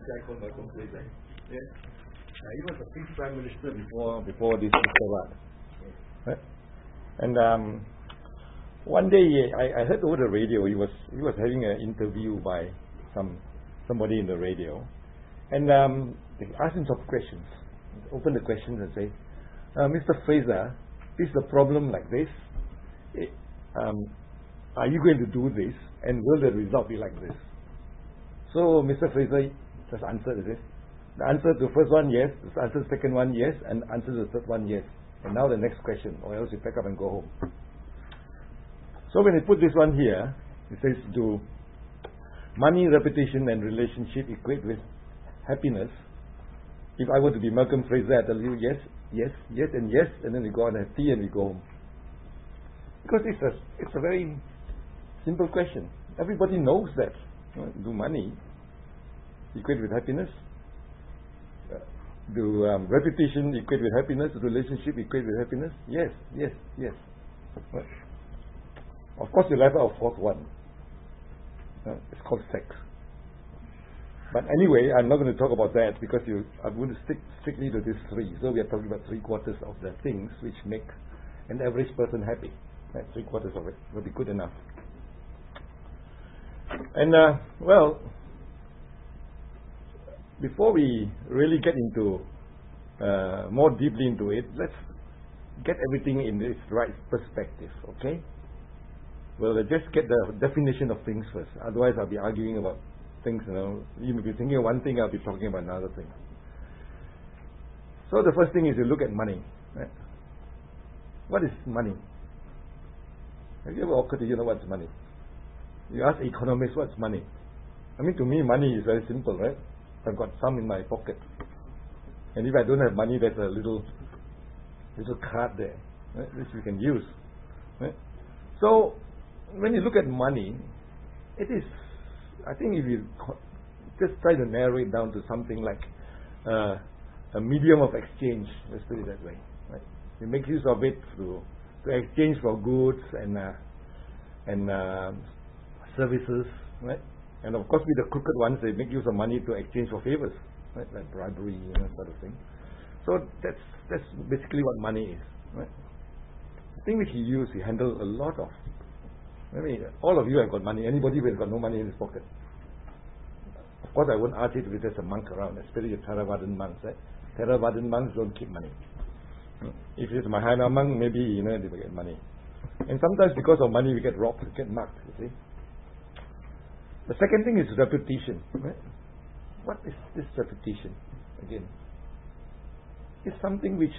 guy called Malcolm Fraser. Yes. He was the fifth prime minister before this Mr. Rudd. Right? And one day I heard over the radio he was having an interview by somebody in the radio, and they asked him some questions. Open the questions and say, Mr. Fraser, is the problem like this? Are you going to do this? And will the result be like this? So Mr. Fraser just answered this. The answer to the first one, yes. The answer to the second one, yes. And the answer to the third one, yes. And now the next question, or else you pack up and go home. So when he put this one here, he says, do money, reputation and relationship equate with happiness? If I were to be Malcolm Fraser, I tell you yes, yes, yes and yes, and then we go on and have tea and we go home. Because it's a very simple question. Everybody knows that. Do money equate with happiness? Do reputation equate with happiness? Relationship equate with happiness? Yes, yes, yes. Well, of course you'll have a fourth one. It's called sex. But anyway, I'm not going to talk about that because I'm going to stick strictly to these three. So we are talking about 3/4 of the things which make an average person happy. 3/4 of it will be good enough. And well, before we really get into more deeply into it, let's get everything in its right perspective, okay? Well, let's just get the definition of things first. Otherwise, I'll be arguing about things, You may be thinking of one thing, I'll be talking about another thing. So the first thing is you look at money. Right? What is money? Have you ever occurred to you know what's money? You ask economists what's money. I mean, to me, money is very simple, right? I've got some in my pocket. And if I don't have money, there's a little card there, right, which we can use. Right? So, when you look at money, it is, I think if you just try to narrow it down to something like a medium of exchange, let's put it that way. Right? You make use of it to exchange for goods and services, right? And of course, with the crooked ones, they make use of money to exchange for favors, right? Like bribery, sort of thing. So that's basically what money is, right? The thing which you handle a lot of. I mean, all of you have got money. Anybody who has got no money in his pocket. Of course, I won't ask it if there's a monk around, especially the Theravadan monks, right? Theravadan monks don't keep money. If it's Mahayana monk, maybe they will get money. And sometimes because of money, we get robbed, we get mugged. You see. The second thing is reputation. Right? What is this reputation? Again, it's something which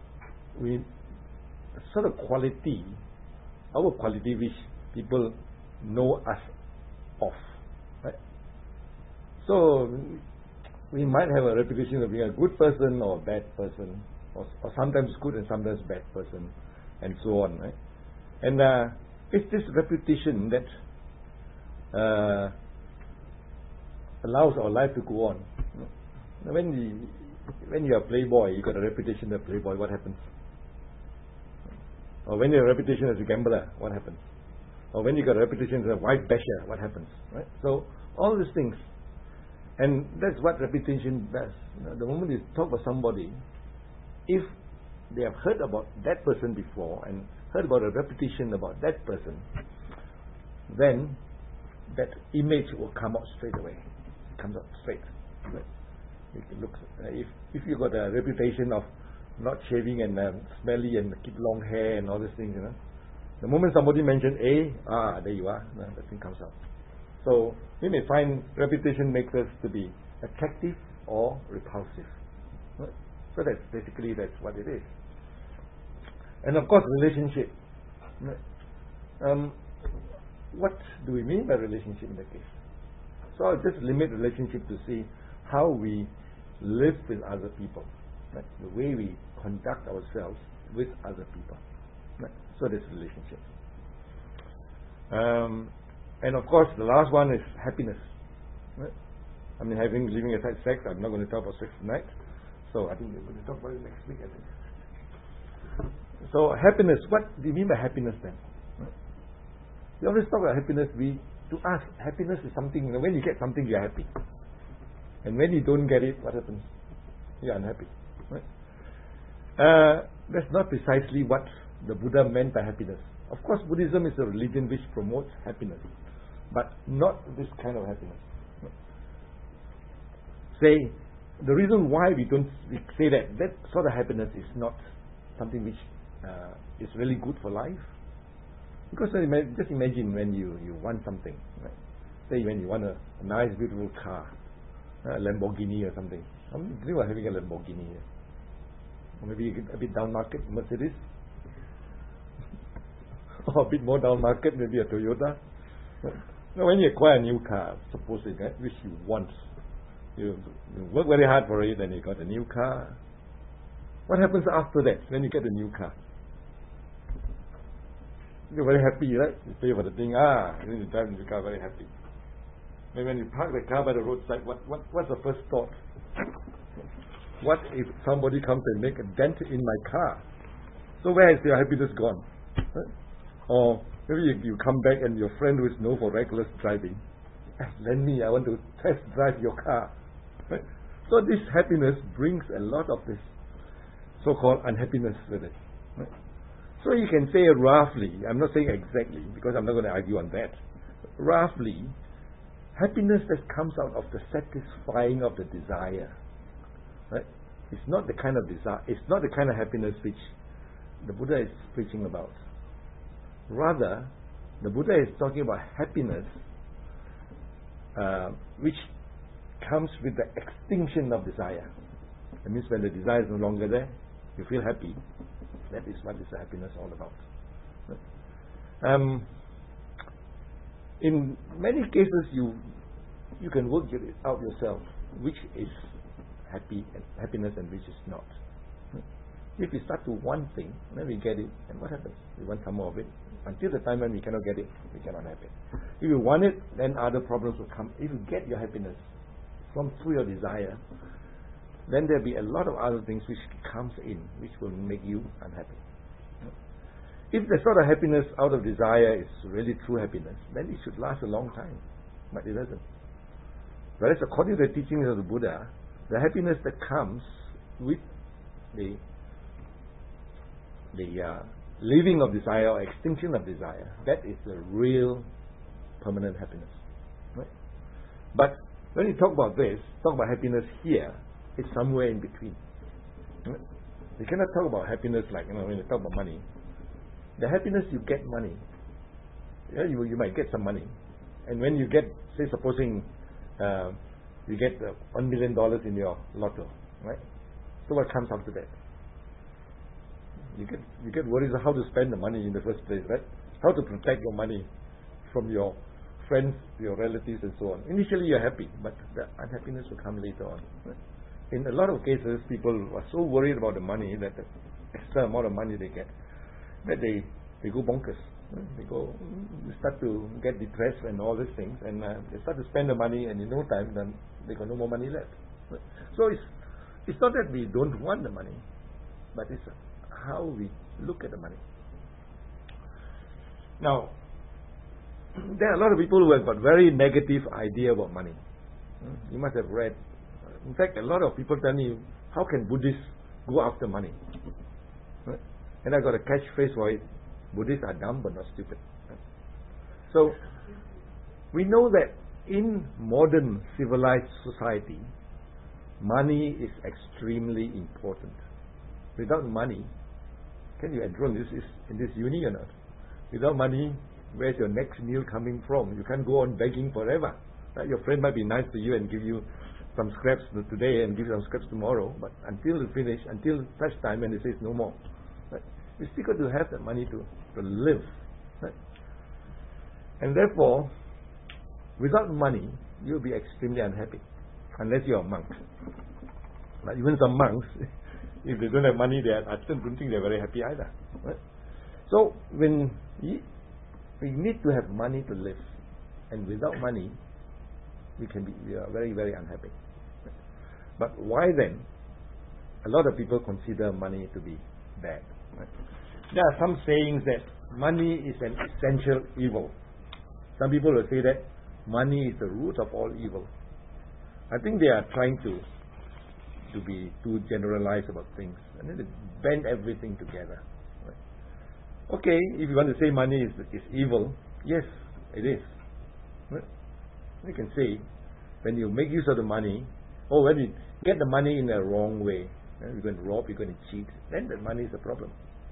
sort of quality, our quality which people know us of. Right? So we might have a reputation of being a good person or a bad person, or sometimes good and sometimes bad person, and so on. Right? And it's this reputation that allows our life to go on. When you're a playboy, you got a reputation as a playboy, what happens? Or when you have a reputation as a gambler, what happens? Or when you got a reputation as a wife basher, what happens? Right? So all these things, and that's what reputation does. The moment you talk about somebody, if they have heard about that person before and heard about a reputation about that person, then that image will come out straight away. It comes out straight. Right? You can look. If you got a reputation of not shaving and smelly and keep long hair and all these things, the moment somebody mentions A, there you are. That thing comes out. So we may find reputation makes us to be attractive or repulsive. Right? So that's what it is. And of course, relationship. What do we mean by relationship in that case? So I'll just limit relationship to see how we live with other people, right? The way we conduct ourselves with other people. Right? So that's relationship. And of course, the last one is happiness. Right? I mean, leaving aside sex, I'm not going to talk about sex tonight. So I think we're going to talk about it next week, I think. So happiness, what do you mean by happiness then? Right? We always talk about happiness. To us, happiness is something, when you get something, you're happy. And when you don't get it, what happens? You're unhappy. Right? That's not precisely what the Buddha meant by happiness. Of course, Buddhism is a religion which promotes happiness, but not this kind of happiness. Say, the reason why we say that sort of happiness is not something which is really good for life. Because just imagine when you want something. Right? Say when you want a nice, beautiful car, a Lamborghini or something. How many people are having a Lamborghini here? Or maybe a bit down market, Mercedes. Or a bit more down market, maybe a Toyota. Now, when you acquire a new car, supposing which you want, you work very hard for it, and you got a new car. What happens after that when you get a new car? You're very happy, right? You pay for the thing. Then you drive in the car very happy. And when you park the car by the roadside, what's the first thought? What if somebody comes and make a dent in my car? So where is your happiness gone? Right? Or maybe you come back and your friend who is known for reckless driving, lend me, I want to test drive your car. Right? So this happiness brings a lot of this so-called unhappiness with it. Right? So you can say roughly, I'm not saying exactly because I'm not going to argue on that. Roughly, happiness that comes out of the satisfying of the desire. Right? It's not the kind of desire. It's not the kind of happiness which the Buddha is preaching about. Rather, the Buddha is talking about happiness which comes with the extinction of desire. That means when the desire is no longer there, you feel happy. That is what is the happiness all about. In many cases, you can work it out yourself, which is happiness and which is not. If we start to want thing, then we get it, and what happens? We want some more of it. Until the time when we cannot get it, we cannot have it. If you want it, then other problems will come. If you get your happiness through your desire, then there'll be a lot of other things which comes in, which will make you unhappy. If the sort of happiness out of desire is really true happiness, then it should last a long time. But it doesn't. Whereas according to the teachings of the Buddha, the happiness that comes with the leaving of desire or extinction of desire, that is the real permanent happiness. Right? But when you talk about happiness here, it's somewhere in between. Right? You cannot talk about happiness like, when you talk about money. The happiness you get money, you might get some money. And when you get, say supposing you get $1 million in your lotto, right? So what comes after that? You get worries of how to spend the money in the first place, right? How to protect your money from your friends, your relatives, and so on. Initially, you're happy, but the unhappiness will come later on. Right? In a lot of cases, people are so worried about the money, that the extra amount of money they get, that they go bonkers. Right? They start to get depressed and all these things, and they start to spend the money, and in no time, then they got no more money left. Right? So it's not that we don't want the money, but it's how we look at the money. Now, there are a lot of people who have got very negative idea about money. You must have read. In fact, a lot of people tell me, how can Buddhists go after money? Right? And I got a catchphrase for it: Buddhists are dumb but not stupid. Right? So, we know that in modern civilized society, money is extremely important. Without money, can you enroll in this uni or not? Without money, where's your next meal coming from? You can't go on begging forever. Right? Your friend might be nice to you and give you some scraps today and give you some scraps tomorrow, but until such time when he says no more, right? You still got to have that money to live. Right? And therefore, without money, you'll be extremely unhappy, unless you're a monk. But even some monks, if they don't have money, I don't think they're very happy either. Right? So we need to have money to live, and without money, we are very, very unhappy. Right? But why then? A lot of people consider money to be bad. Right? There are some sayings that money is an essential evil. Some people will say that money is the root of all evil. I think they are trying to be too generalized about things, and then they bend everything together. Right? Okay, if you want to say money is evil, yes, it is. Right? You can say when you make use of the money, or when you get the money in the wrong way, you're going to rob, you're going to cheat, then the money is a problem.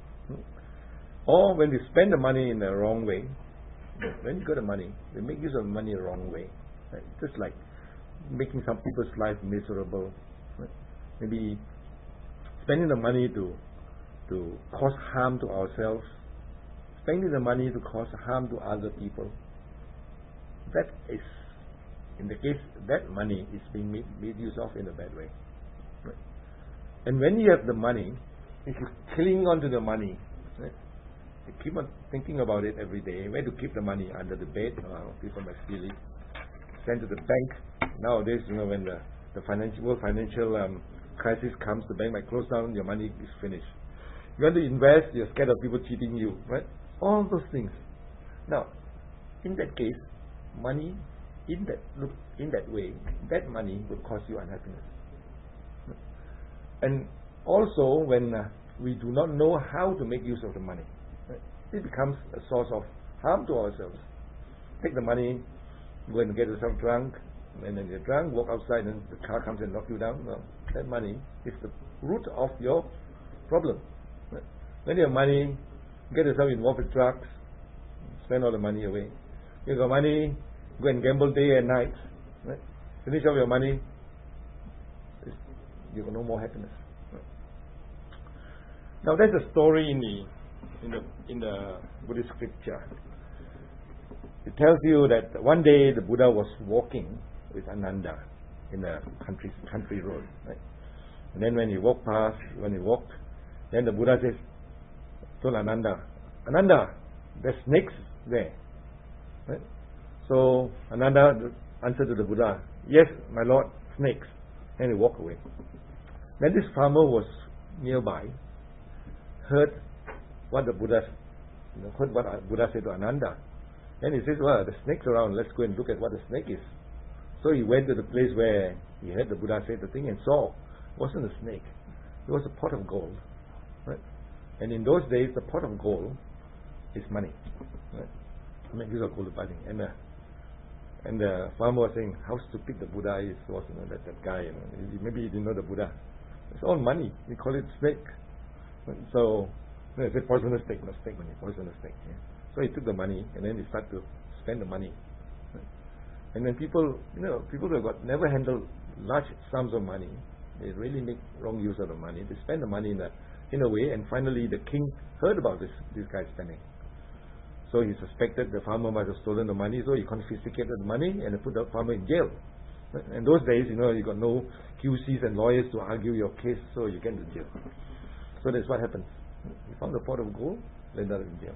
Or when you spend the money in the wrong way, when you got the money, you make use of the money the wrong way. Right? Just like making some people's life miserable. Right? Maybe spending the money to cause harm to ourselves, spending the money to cause harm to other people. That is, in the case, that money is being made use of in a bad way. Right? And when you have the money, if you cling on to the money, right, you keep on thinking about it every day, where to keep the money, under the bed, people might steal it, send to the bank. Nowadays, when the world financial crisis comes, the bank might close down, your money is finished. You want to invest, you're scared of people cheating you, right? All those things. Now, in that case, money, in that way, that money will cause you unhappiness. And also, when we do not know how to make use of the money, right, it becomes a source of harm to ourselves. Take the money, go and get yourself drunk, and then you're drunk, walk outside, and the car comes and knock you down. Well, that money is the root of your problem. Right? When you have money, get yourself involved with drugs, spend all the money away. You got money, go and gamble day and night. Right? Finish off your money, you got no more happiness. Right? Now there's a story in the Buddhist scripture. It tells you that one day the Buddha was walking with Ananda in a country road. Right? And then when he walked, then the Buddha says, told Ananda, there's snakes there. Right? So Ananda answered to the Buddha, yes, my lord, snakes. And he walked away. Then this farmer was nearby, heard what the Buddha said to Ananda. Then he says, well, the snake's around, let's go and look at what the snake is. So he went to the place where he heard the Buddha say the thing and saw it wasn't a snake, it was a pot of gold. Right? And in those days, the pot of gold is money. Right? I mean, these are gold buying. And the farmer was saying how stupid the Buddha was, that guy, maybe he didn't know the Buddha. It's all money. We call it snake. So it's a poisonous snake, not snake money, poisonous snake. Yeah. So he took the money and then he started to spend the money. Right? And when people who have never handled large sums of money, they really make wrong use of the money. They spend the money in a way, and finally the king heard about this guy spending. So he suspected the farmer might have stolen the money, so he confiscated the money and put the farmer in jail. In those days, you got no QCs and lawyers to argue your case, so you get into jail. So that's what happens. He found the pot of gold, landed up in jail.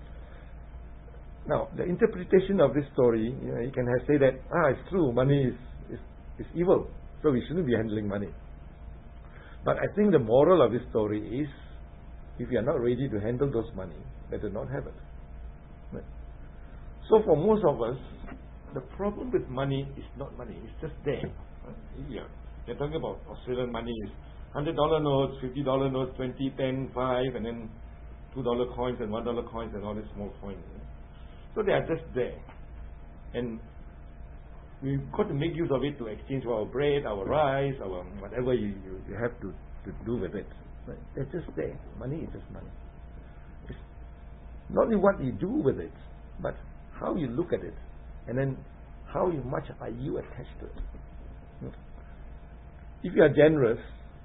Now, the interpretation of this story, you can say that, it's true, money is evil, so we shouldn't be handling money. But I think the moral of this story is, if you are not ready to handle those money, better not have it. Right? So for most of us, the problem with money is not money, it's just there. Right? You're talking about Australian money is $100 notes, $50 notes, 20, 10, 5, and then $2 coins and $1 coins and all these small coins. So they are just there. And we've got to make use of it to exchange for our bread, our rice, our whatever you have to do with it. Right? They're just there. Money is just money. It's not only what you do with it, but how you look at it. And then how much are you attached to it. If you are generous,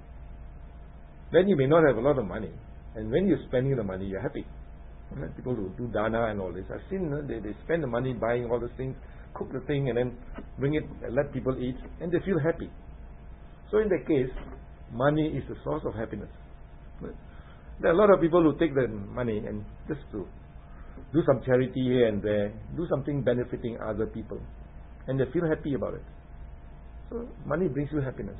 then you may not have a lot of money. And when you're spending the money, you're happy. People who do dana and all this, I've seen they spend the money buying all those things, cook the thing and then bring it and let people eat, and they feel happy. So in that case, money is the source of happiness. There are a lot of people who take the money and just to do some charity here and there, do something benefiting other people, and they feel happy about it. So money brings you happiness.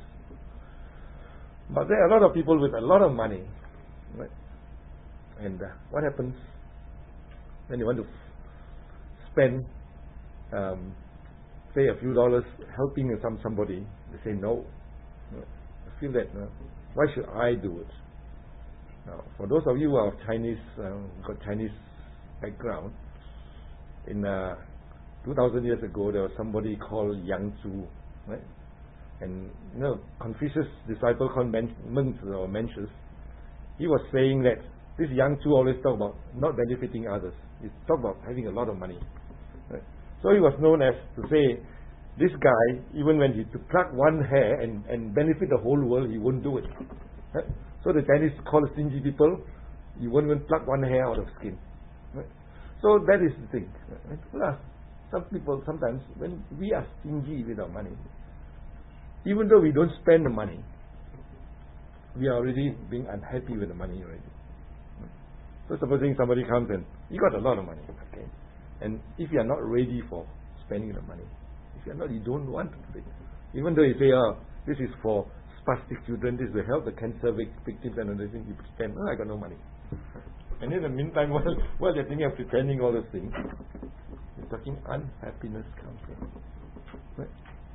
But there are a lot of people with a lot of money, right? And what happens when you want to spend say a few dollars helping somebody, they say no. I feel that why should I do it? Now, for those of you who are Chinese, got Chinese background, in 2000 years ago there was somebody called Yang Zhu, right? And Confucius' disciple called Mencius, he was saying that this Yang Zhu always talk about not benefiting others. He talk about having a lot of money. Right? So he was known as to say, this guy, even when he to pluck one hair and benefit the whole world, he won't do it. Right? So the Chinese call stingy people, you won't even pluck one hair out of skin. Right? So that is the thing. Right? Plus, some people sometimes, when we are stingy with our money, even though we don't spend the money, we are already being unhappy with the money already. So supposing somebody comes and you got a lot of money, okay, and if you are not ready for spending the money, if you are not, you don't want to do it. Even though you say, this is for spastic children, this will help the cancer victims and everything, you pretend, I got no money. And in the meantime, while you're thinking of pretending all those things, you're talking unhappiness comes in. Right?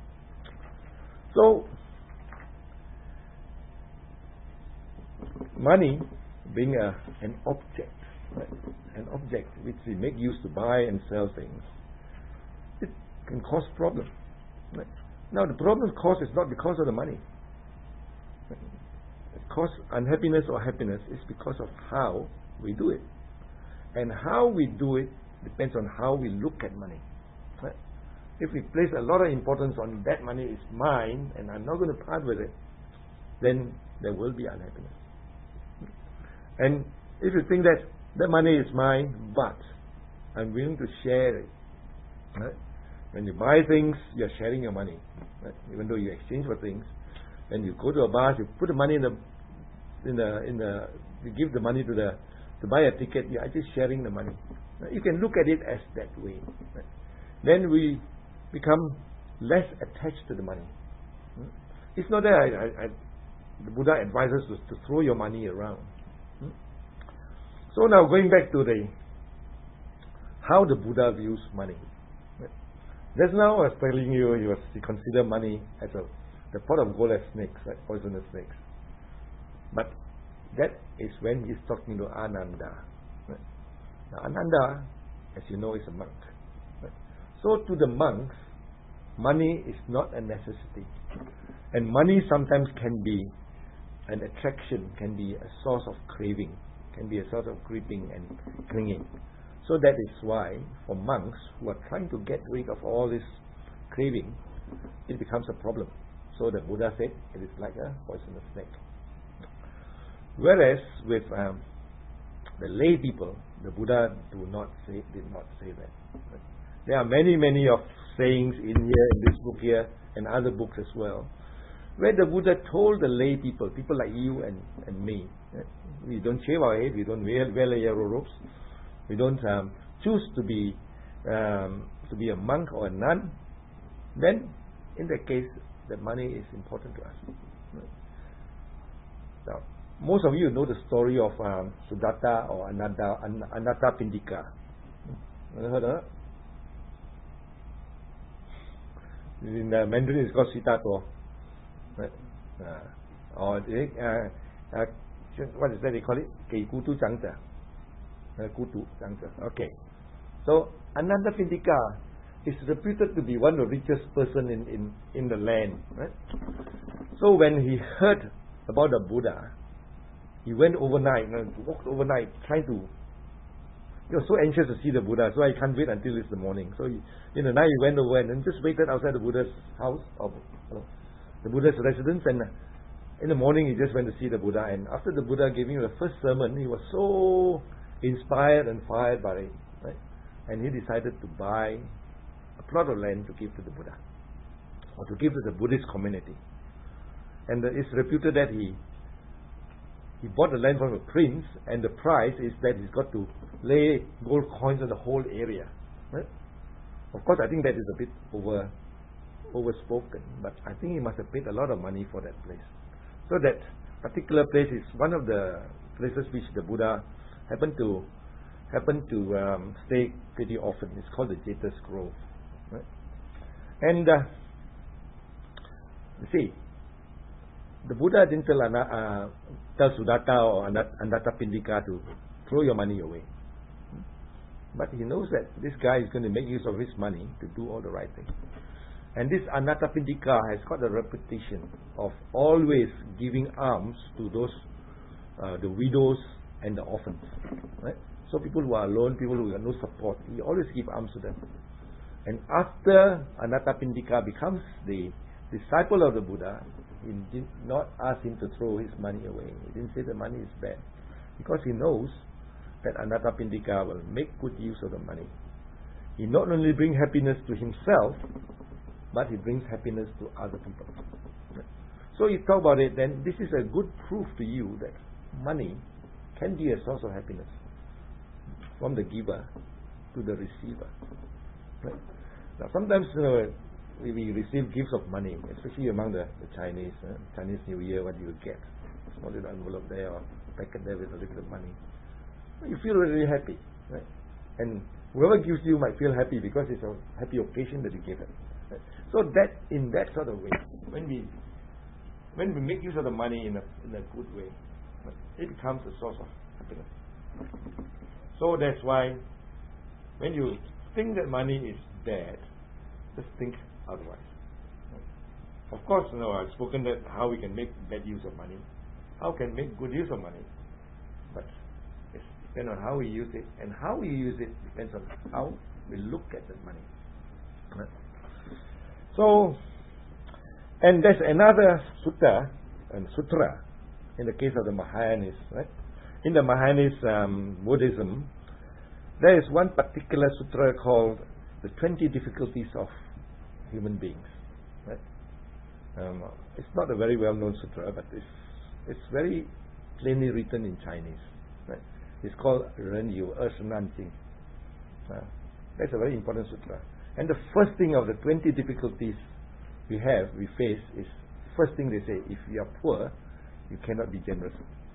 So, money being an object, right? An object which we make use to buy and sell things, it can cause problems. Right? Now, the problem caused is not because of the money. Right? It causes unhappiness or happiness is because of how we do it. And how we do it depends on how we look at money. Right? If we place a lot of importance on that money is mine and I'm not going to part with it, then there will be unhappiness. And if you think that the money is mine, but I'm willing to share it. Right? When you buy things, you're sharing your money. Right? Even though you exchange for things, when you go to a bar, you put the money you give the money to buy a ticket. You're actually sharing the money. Right? You can look at it as that way. Right? Then we become less attached to the money. It's not that the Buddha advises us to throw your money around. So now going back to how the Buddha views money. Just now I was telling you he considered money as the pot of gold as snakes, right? Poisonous snakes. But that is when he's talking to Ananda. Right? Now Ananda, as you know, is a monk. Right? So to the monks, money is not a necessity. And money sometimes can be an attraction, can be a source of craving, can be a source of creeping and clinging. So that is why for monks who are trying to get rid of all this craving, it becomes a problem. So the Buddha said it is like a poisonous snake. Whereas with the lay people, the Buddha did not say that. There are many of sayings in here, in this book here, and other books as well, where the Buddha told the lay people like you and me, we don't shave our head, we don't wear yellow robes, we don't choose to be a monk or a nun, then in that case, the money is important to us. Now, most of you know the story of Sudatta or Anatta Pindika. Ever heard of that? In Mandarin, it's called Sitato. Right? Or what is that they call it? Kutu Changza. Kutu Changza. Okay. So Ananda Pindika is reputed to be one of the richest person in the land. Right? So when he heard about the Buddha, he went overnight, walked overnight, trying to. He was so anxious to see the Buddha, so I can't wait until it's the morning. So in the night he went over and just waited outside the Buddha's house, or the Buddha's residence, and in the morning he just went to see the Buddha. And after the Buddha gave him the first sermon, he was so inspired and fired by it, right? And he decided to buy a plot of land to give to the Buddha, or to give to the Buddhist community. And it's reputed that he bought the land from a prince, and the price is that he's got to lay gold coins on the whole area. Right? Of course, I think that is a bit overspoken, but I think he must have paid a lot of money for that place. So that particular place is one of the places which the Buddha happened to stay pretty often. It's called the Jeta's Grove. Right? And see, the Buddha didn't tell Sudatta or Anathapindika to throw your money away. But he knows that this guy is going to make use of his money to do all the right things. And this Anathapindika has got a reputation of always giving alms to those, the widows and the orphans. Right? So people who are alone, people who have no support, he always give alms to them. And after Anathapindika becomes the disciple of the Buddha, he did not ask him to throw his money away. He didn't say the money is bad. Because he knows that Anathapindika will make good use of the money. He not only brings happiness to himself, but he brings happiness to other people. So you talk about it, then this is a good proof to you that money can be a source of happiness from the giver to the receiver. Right? Now sometimes we receive gifts of money, especially among the Chinese. Chinese New Year, what do you get? A small little envelope there or packet there with a little money. You feel really happy. Right? And whoever gives you might feel happy because it's a happy occasion that you gave it. Right? So that in that sort of way, when we make use of the money in a good way, it becomes a source of happiness. So that's why when you think that money is bad, just think otherwise. Of course, I've spoken that how we can make bad use of money, how we can make good use of money, but it depends on how we use it, and how we use it depends on how we look at the money. Right? So, and there's another sutra in the case of the Mahayanis. Right? In the Mahayanist Buddhism, there is one particular sutra called the 20 difficulties of human beings. Right? It's not a very well-known sutra, but it's very plainly written in Chinese. Right? It's called Ren Yu Nan Jing. That's a very important sutra. And the first thing of the 20 difficulties we face is, first thing they say, if you are poor, you cannot be generous.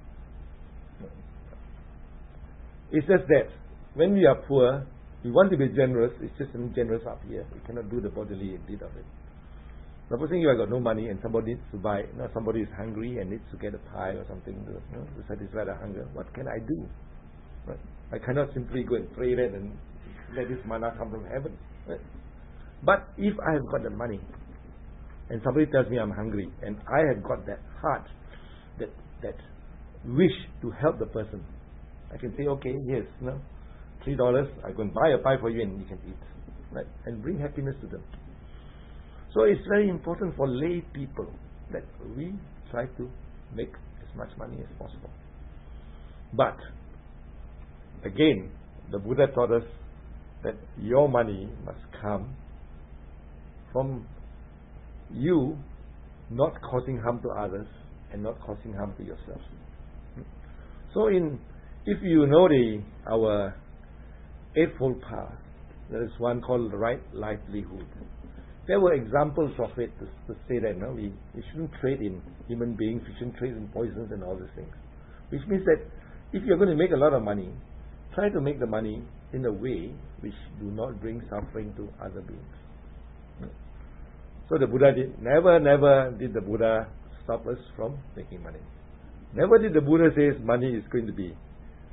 It's just that when we are poor, we want to be generous, it's just generous up here. We cannot do the bodily deed of it. Supposing you have got no money and somebody needs to buy, somebody is hungry and needs to get a pie or something to satisfy the hunger, what can I do? Right? I cannot simply go and pray that and let this manna come from heaven. Right? But if I have got the money and somebody tells me I'm hungry and I have got that heart, that wish to help the person, I can say, okay, yes, $3, I'm going to buy a pie for you and you can eat. Right? And bring happiness to them. So it's very important for lay people that we try to make as much money as possible. But again, the Buddha taught us that your money must come from you not causing harm to others and not causing harm to yourself. So if you know our Eightfold Path, there is one called the right livelihood. There were examples of it to say that we shouldn't trade in human beings, we shouldn't trade in poisons and all these things. Which means that if you're going to make a lot of money, try to make the money in a way which do not bring suffering to other beings. So the Buddha never did the Buddha stop us from making money. Never did the Buddha say money is going to be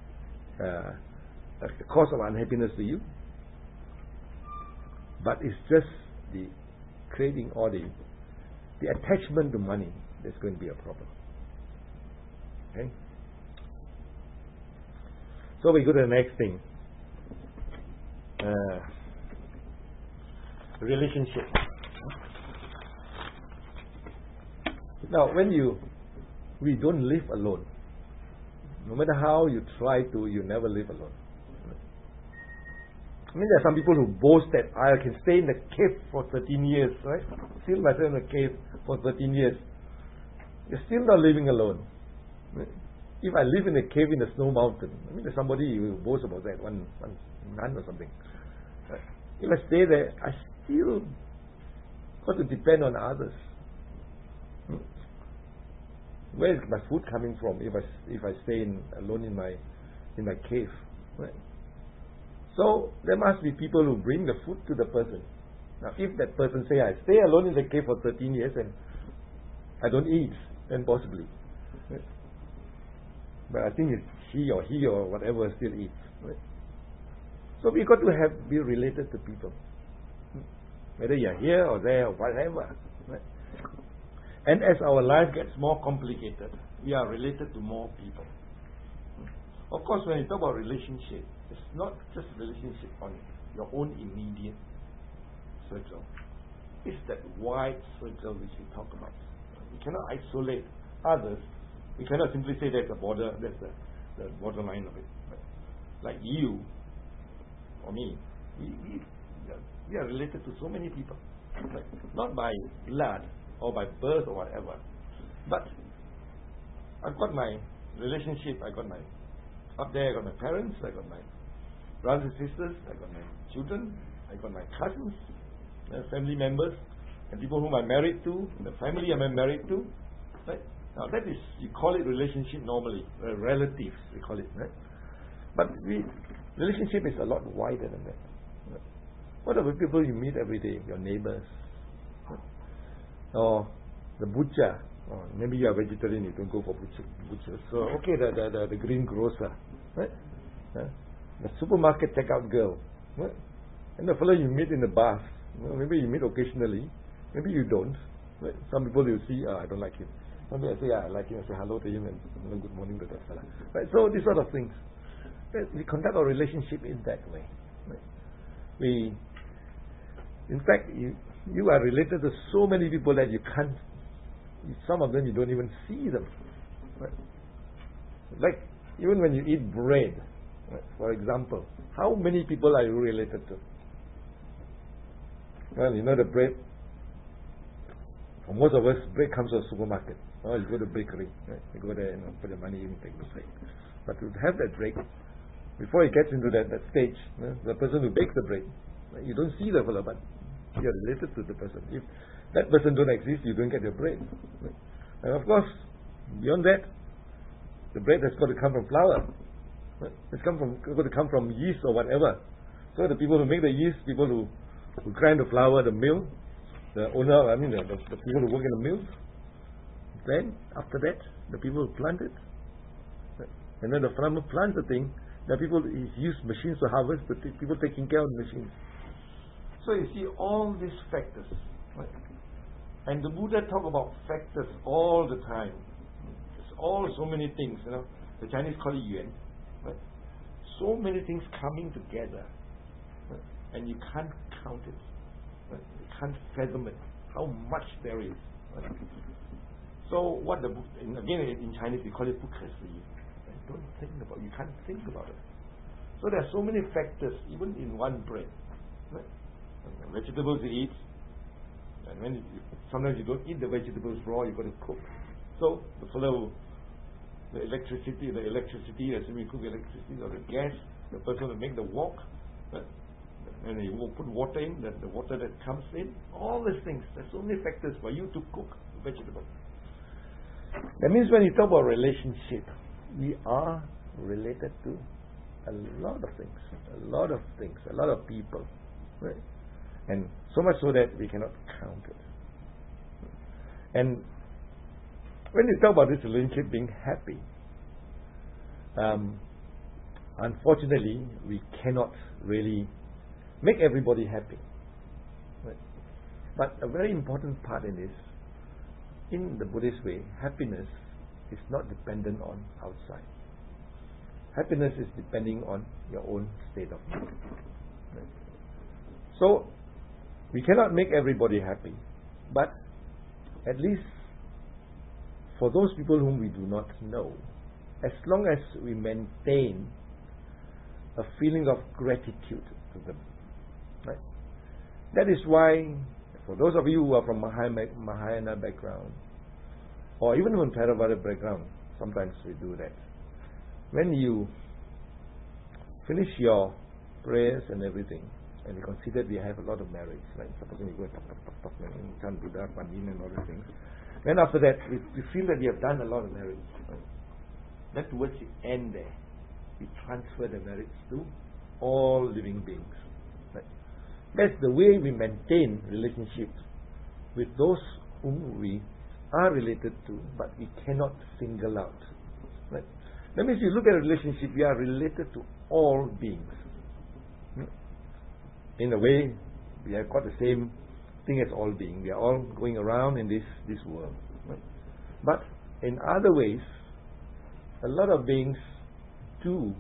a cause of unhappiness to you. But it's just the craving or the attachment to money that's going to be a problem. Okay? So we go to the next thing. Relationship. Now, we don't live alone. No matter how you try to, you never live alone. I mean, there are some people who boast that I can stay in the cave for 13 years, right? Still myself in the cave for 13 years. You're still not living alone. If I live in a cave in a snow mountain, I mean, there's somebody who boasts about that, one nun or something. If I stay there, I still got to depend on others. Where is my food coming from if I stay alone in my cave? Right? So there must be people who bring the food to the person. Now, if that person say, I stay alone in the cave for 13 years and I don't eat, then possibly. Right? But I think it's he or whatever still eats. Right? So we got to be related to people. Whether you're here or there or whatever. Right? And as our life gets more complicated, we are related to more people. Of course, when you talk about relationship, it's not just relationship on your own immediate circle. It's that wide circle which we talk about. We cannot isolate others. We cannot simply say there's a border, that's the borderline of it. Like you or me, we are related to so many people. Right? Not by blood or by birth or whatever. But I've got my relationship, up there I got my parents, I got my brothers and sisters, I got my children, I got my cousins, family members, and people whom I'm married to, the family I'm married to. Right? Now that is, you call it relationship normally, relatives we call it, right? But relationship is a lot wider than that. Right? What are the people you meet every day, your neighbors? Right? Or the butcher, or maybe you are vegetarian, you don't go for butcher. So okay, the greengrocer, right? The supermarket checkout girl, right? And the fellow you meet in the bus, maybe you meet occasionally, maybe you don't. Right? Some people you see, I don't like him. Some people I say, I like him, I say hello to him and good morning to that fellow. Right? So these sort of things. We conduct our relationship in that way. Right? In fact, you are related to so many people that you can't, some of them you don't even see them. Right? Like, even when you eat bread, right, for example, how many people are you related to? Well, you know the bread, for most of us, bread comes from a supermarket. Or you go to the bakery, right? You go there and put the money in, take the bread. But to have that bread, before it gets into that stage, the person who bakes the bread, right, you don't see the fellow, but you are related to the person. If that person don't exist, you don't get your bread. Right? And of course, beyond that, the bread has got to come from flour. Right? It's got to come from yeast or whatever. So the people who make the yeast, people who grind the flour, the mill, the owner, the people who work in the mills. Then, after that, the people who plant it. Right? And then the farmer plants the thing. The people use machines to harvest, the people taking care of the machines. So you see all these factors. Right? And the Buddha talk about factors all the time. It's all so many things, The Chinese call it yuan. Right? So many things coming together. Right? And you can't count it. Right? You can't fathom it. How much there is. Right? So what again in Chinese we call it 不可思议. You can't think about it. So there are so many factors, even in one bread. Right? Vegetables you eat, and sometimes you don't eat the vegetables raw, you got to cook. So the fellow, the electricity, assuming you cook electricity or the gas, the person will make the wok, right? And you will put water in, the water that comes in, all these things. There's so many factors for you to cook the vegetable. That means when you talk about relationship, we are related to a lot of things, a lot of people, right? And so much so that we cannot count it. And when you talk about this relationship being happy, unfortunately, we cannot really make everybody happy. Right? But a very important part in this, in the Buddhist way, happiness is not dependent on outside. Happiness is depending on your own state of mind. Right? So, we cannot make everybody happy, but at least for those people whom we do not know, as long as we maintain a feeling of gratitude to them. Right? That is why, for those of you who are from Mahayana background, or even from Theravada background, sometimes we do that. When you finish your prayers and everything, and you consider we have a lot of merits, like supposing we go and talk, chant Buddha, Panyin and all these things, then after that, we feel that we have done a lot of merits. Right? Then towards the end there, we transfer the merits to all living beings. Right? That's the way we maintain relationships with those whom we are related to, but we cannot single out. Right? That means you look at a relationship, we are related to all beings. In a way, we have got the same thing as all beings. We are all going around in this world. Right? But in other ways, a lot of beings do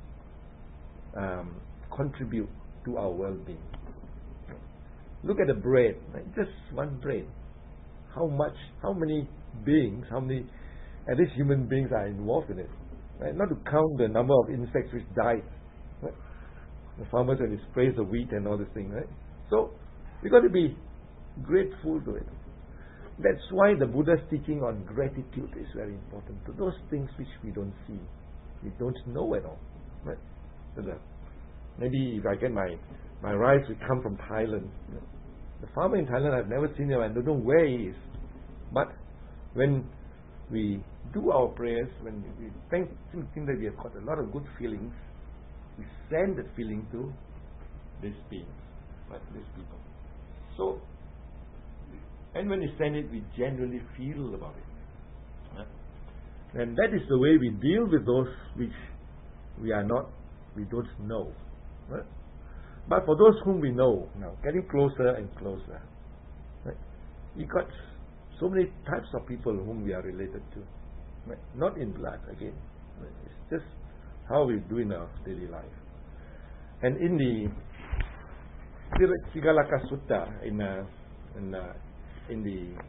contribute to our well-being. Look at the bread, right? Just one bread. How many beings, at least human beings are involved in it. Right? Not to count the number of insects which died. Right? The farmers when they spray the wheat and all this thing, right? So we got to be grateful to it. That's why the Buddha's teaching on gratitude is very important. To those things which we don't see, we don't know at all. Right? So maybe if I get my rice will come from Thailand. The farmer in Thailand, I've never seen him. I don't know where he is. But when we do our prayers, when we think that we have got a lot of good feelings, we send that feeling to these beings, right? These people. So, and when we send it, we genuinely feel about it. Right? And that is the way we deal with those which we don't know. Right? But for those whom we know now, getting closer and closer, right? You got so many types of people whom we are related to, right? Not in blood again. Right? It's just how we do in our daily life. And in the Sigalaka Sutta, in the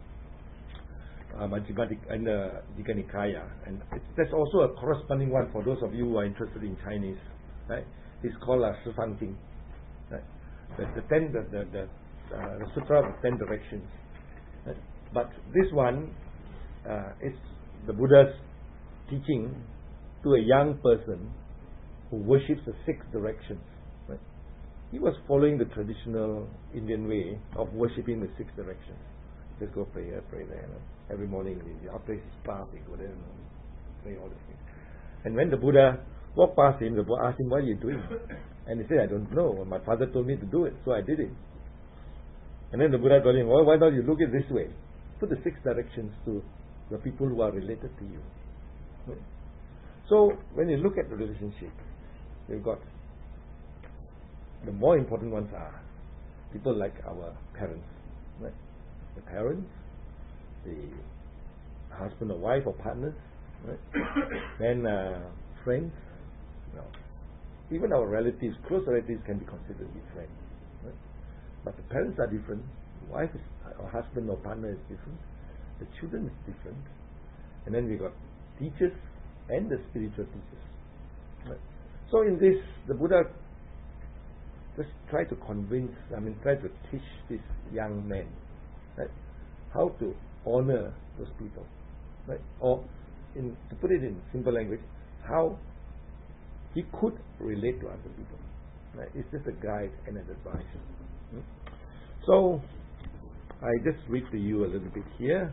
Majjhima and the Digha Nikaya, and there's also a corresponding one for those of you who are interested in Chinese, right? It's called Shifang Jing. Right? The Sutra of the 10 Directions. Right? But this one is the Buddha's teaching to a young person who worships the 6 directions. Right? He was following the traditional Indian way of worshipping the 6 directions. Just go pray here, pray there. Every morning, after his bath, he go there and pray all the things. And when the Buddha walked past him, the Buddha asked him, "What are you doing?" And he said, "I don't know. My father told me to do it, so I did it." And then the Buddha told him, "Well, why don't you look at it this way? Put the 6 directions to the people who are related to you." Right? So, when you look at the relationship, you've got the more important ones are people like our parents. Right? The parents, the husband or wife or partners, right? Then friends. Even our relatives, close relatives can be considered to be friends. Right? But the parents are different. The wife or husband or partner is different. The children is different. And then we got teachers and the spiritual teachers. Right? So in this, the Buddha just try to teach this young man, right, how to honor those people. Right? Or to put it in simple language, how he could relate to other people. Right? It's just a guide and an advice. So, I just read to you a little bit here.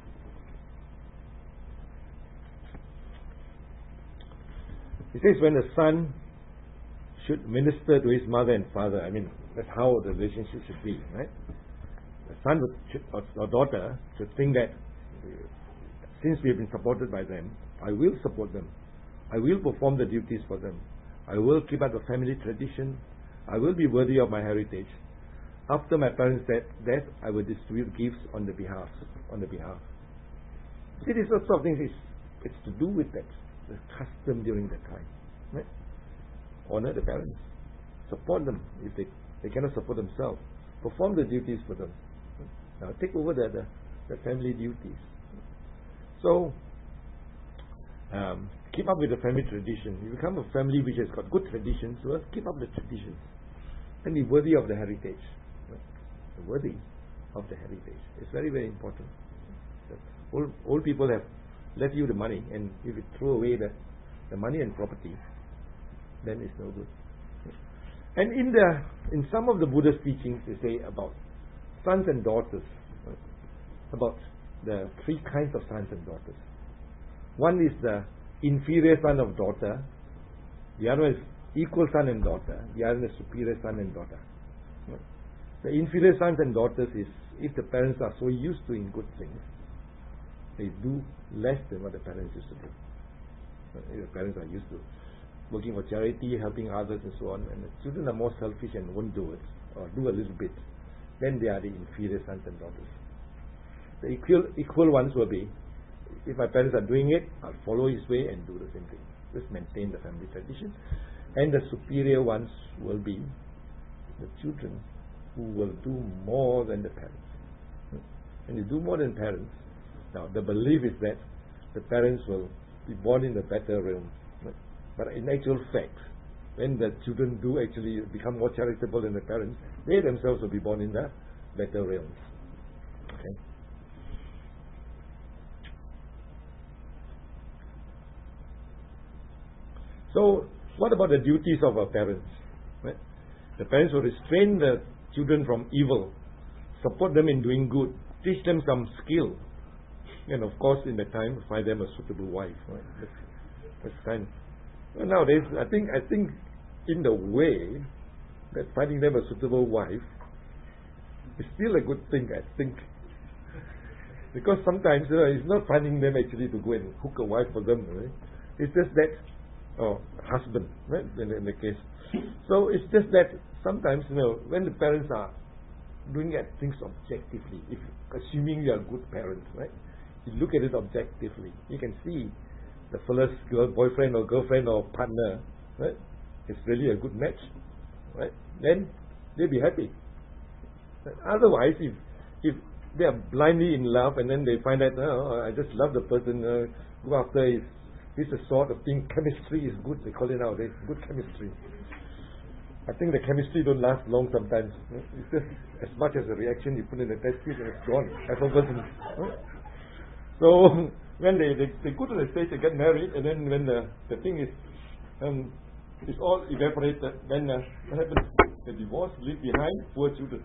It says, when the son should minister to his mother and father, that's how the relationship should be, right? The son or daughter should think that since we have been supported by them, I will support them. I will perform the duties for them. I will keep up the family tradition. I will be worthy of my heritage. After my parents' death, I will distribute gifts on the behalf. See, these sorts of things it's to do with that, the custom during that time. Right? Honor the parents. Support them if they cannot support themselves. Perform the duties for them. Now take over the family duties. So, keep up with the family tradition. You become a family which has got good traditions, well, keep up the traditions. And be worthy of the heritage. Right? Worthy of the heritage. It's very, very important. Old people have left you the money, and if you throw away the money and property, then it's no good. And in some of the Buddha's teachings, they say about sons and daughters, right? About the 3 kinds of sons and daughters. One is the inferior son of daughter. The other is equal son and daughter. The other is superior son and daughter. The inferior sons and daughters is if the parents are so used to doing good things, they do less than what the parents used to do. If the parents are used to working for charity, helping others and so on, and the children are more selfish and won't do it, or do a little bit, then they are the inferior sons and daughters. The equal ones will be, if my parents are doing it, I'll follow his way and do the same thing. Just maintain the family tradition. And the superior ones will be the children who will do more than the parents. When you do more than parents, now the belief is that the parents will be born in the better realm. But in actual fact, when the children do actually become more charitable than the parents, they themselves will be born in the better realms. Okay. So, what about the duties of our parents? Right? The parents will restrain the children from evil, support them in doing good, teach them some skill, and of course, in the time, find them a suitable wife. Right? That's kind. Well, nowadays, I think, in the way that finding them a suitable wife is still a good thing. I think, because sometimes it's not finding them actually to go and hook a wife for them. Right? It's just that. Or husband, right? In the case. So it's just that sometimes, when the parents are doing things objectively, if assuming you are a good parent, right? You look at it objectively. You can see the fellow's boyfriend or girlfriend or partner, right? It's really a good match, right? Then they'll be happy. Otherwise, if they are blindly in love and then they find that, I just love the person, go after this is sort of thing. Chemistry is good, they call it nowadays. Good chemistry. I think the chemistry don't last long sometimes. It's just as much as a reaction you put in the test tube and it's gone. Effervescent. So when they go to the stage, they get married, and then when the thing is it's all evaporated, then what happens? The divorce, leave behind poor children.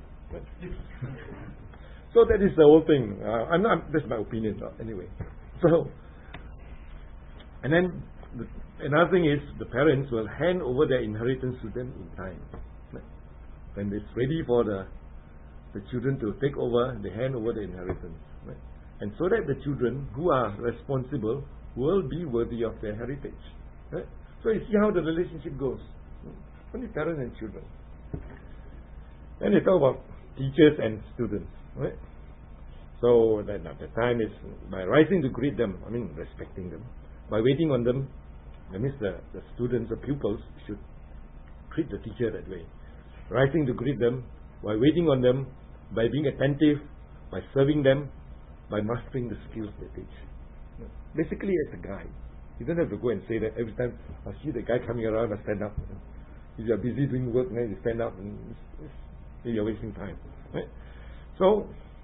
So that is the whole thing. That's my opinion anyway. So. And then another thing is the parents will hand over their inheritance to them in time. When it's ready for the children to take over, they hand over the inheritance. Right? And so that the children who are responsible will be worthy of their heritage. Right? So you see how the relationship goes. Only parents and children. Then they talk about teachers and students. Right? So that the time is by rising to greet them, respecting them. By waiting on them, that means the students, the pupils, should treat the teacher that way. Rising to greet them, by waiting on them, by being attentive, by serving them, by mastering the skills they teach. Basically, as a guide, you don't have to go and say that every time I see the guy coming around, I stand up. If you are busy doing work, then you stand up, and you're wasting time. Right? So,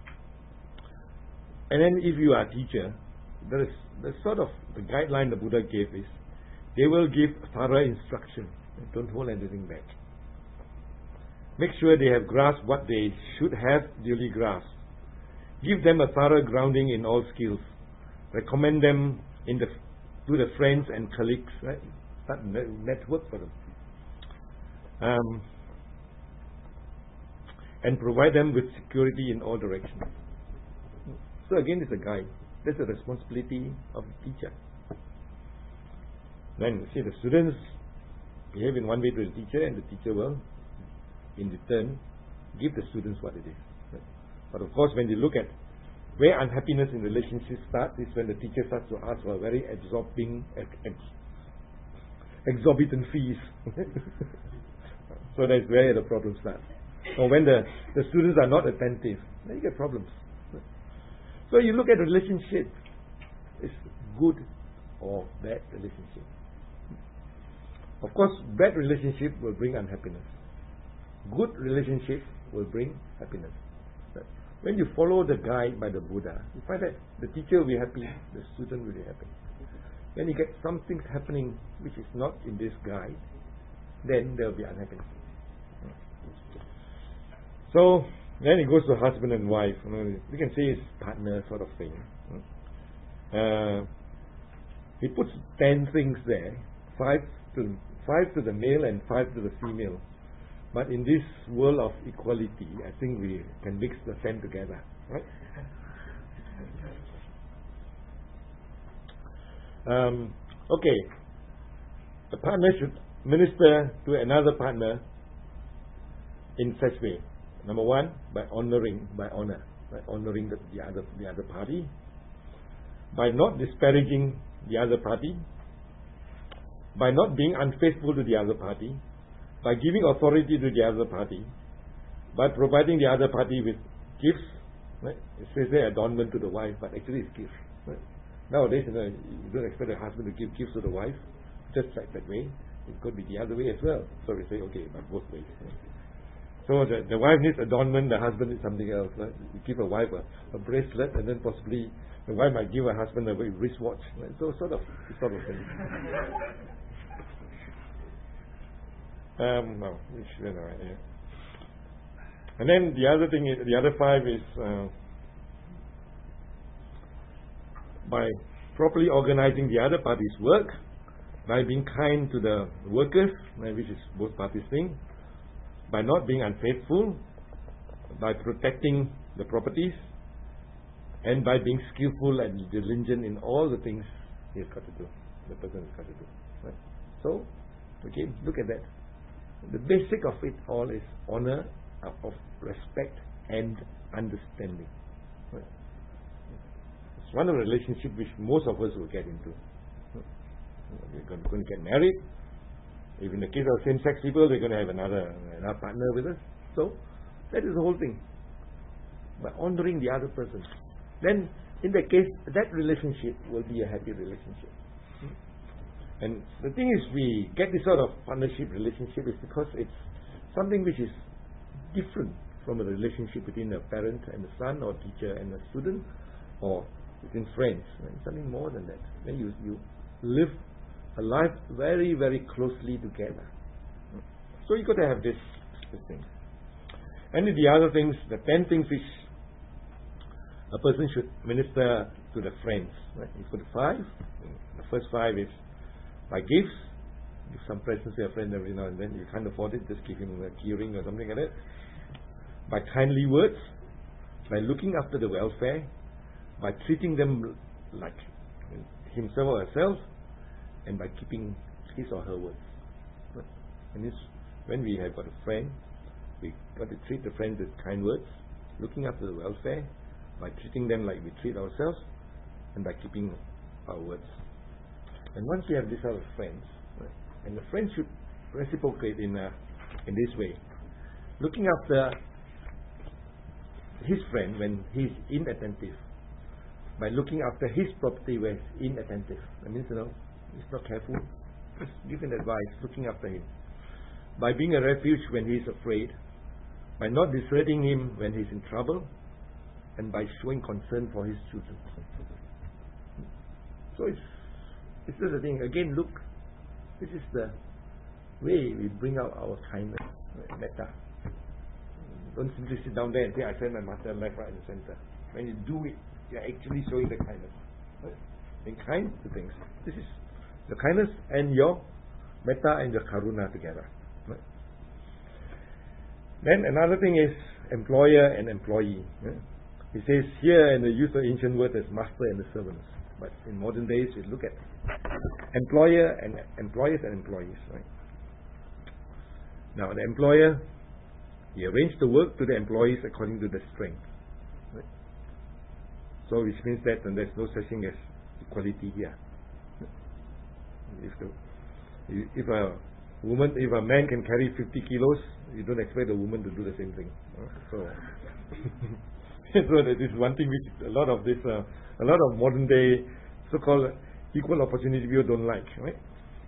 and then if you are a teacher, there is the sort of the guideline the Buddha gave is they will give thorough instruction. Don't hold anything back. Make sure they have grasped what they should have duly grasped. Give them a thorough grounding in all skills. Recommend them to the friends and colleagues. Right? Start network for them. And provide them with security in all directions. So again, it's a guide. That's the responsibility of the teacher. Then, see, the students behave in one way to the teacher, and the teacher will, in return, give the students what it is. Right? But of course, when you look at where unhappiness in relationships starts, is when the teacher starts to ask for very exorbitant fees. So that's where the problem starts. Or when the students are not attentive, then you get problems. So you look at relationship, it's good or bad relationship. Of course, bad relationship will bring unhappiness. Good relationship will bring happiness. But when you follow the guide by the Buddha, you find that the teacher will be happy, the student will be happy. When you get some things happening which is not in this guide, then there will be unhappiness. So then it goes to husband and wife. We can say it's partner sort of thing. He puts 10 things there, 5 to the male and 5 to the female. But in this world of equality, I think we can mix the same together, right? Okay. The partner should minister to another partner in such way. Number one, by honor, by honoring the other party, by not disparaging the other party, by not being unfaithful to the other party, by giving authority to the other party, by providing the other party with gifts. Right? It says there adornment to the wife, but actually it's gifts. Right? Nowadays, you don't expect a husband to give gifts to the wife just like that way. It could be the other way as well. So we say, okay, but both ways. Right? So the wife needs adornment, the husband needs something else. Right? You give a wife a bracelet, and then possibly the wife might give her husband a wristwatch. Right? So sort of thing. No, we shouldn't. Right, yeah. And then the other thing is, the other five is by properly organizing the other party's work, by being kind to the workers, which is both parties' thing, by not being unfaithful, by protecting the properties, and by being skillful and diligent in all the things he has got to do, the person has got to do. Right? So, okay, look at that. The basic of it all is honor, of respect and understanding. Right? It's one of the relationships which most of us will get into. We're going to get married. If in the case of same-sex people, we're going to have another partner with us. So, that is the whole thing. By honoring the other person. Then, in that case, that relationship will be a happy relationship. And the thing is, we get this sort of partnership relationship is because it's something which is different from a relationship between a parent and a son, or teacher and a student, or between friends. Right? Something more than that. Then you live a life very, very closely together. So you got to have this thing. And the other things, the 10 things which a person should minister to the friends. Right? You've got 5. The first 5 is by gifts. Give some presents to your friend every now and then. You can't afford it, just give him a key ring or something like that. By kindly words, by looking after the welfare, by treating them like himself or herself, and by keeping his or her words. Right? And this, when we have got a friend, we got to treat the friend with kind words, looking after the welfare, by treating them like we treat ourselves, and by keeping our words. And once we have this sort of friends, right, and the friend should reciprocate in this way, looking after his friend when he's inattentive, by looking after his property when he's inattentive. That means, he's not careful. Just giving advice, looking after him. By being a refuge when he's afraid, by not deserting him when he's in trouble, and by showing concern for his children. So it's just the thing. Again, look, this is the way we bring out our kindness, metta. Don't simply sit down there and say, I send my master left, right, and center. When you do it, you're actually showing the kindness. Right? Being kind to things. This is the kindness and your metta and your karuna together. Right? Then another thing is employer and employee. Right? It says here in the use of ancient word as master and the servants. But in modern days, we look at employers and employees. Right? Now, the employer, he arranged the work to the employees according to the strength. Right? So, which means that there's no such thing as equality here. If a man can carry 50 kilos, you don't expect a woman to do the same thing. So, so that is one thing which a lot of modern day so-called equal opportunity people don't like, right?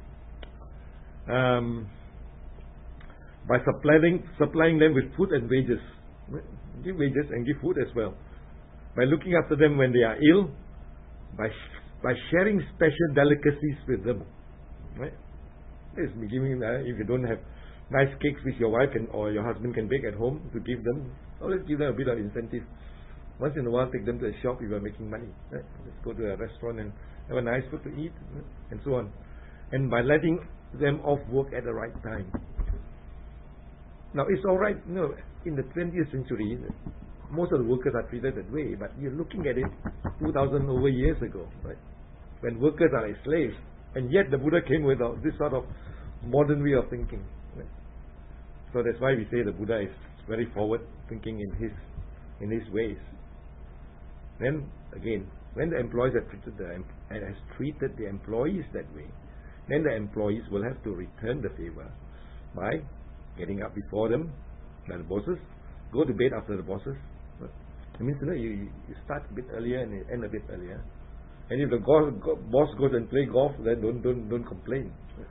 By supplying them with food and wages, right? Give wages and give food as well. By looking after them when they are ill, by sharing special delicacies with them, right? Yes, giving if you don't have nice cakes which your wife or your husband can bake at home to give them, always give them a bit of incentive. Once in a while, take them to a shop if you are making money. Right? Just go to a restaurant and have a nice food to eat, right? And so on. And by letting them off work at the right time. Now it's all right, in the 20th century, most of the workers are treated that way, but you're looking at it 2,000 over years ago, right? When workers are like slaves, and yet the Buddha came with this sort of modern way of thinking. Right? So that's why we say the Buddha is very forward thinking in his ways. Then again, when the employees have treated the employees that way, then the employees will have to return the favor by getting up before them, by the bosses, go to bed after the bosses. It means you start a bit earlier and you end a bit earlier. And if the boss goes and play golf, then don't complain.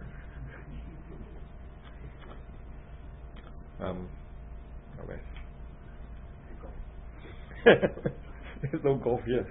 There's no golf here.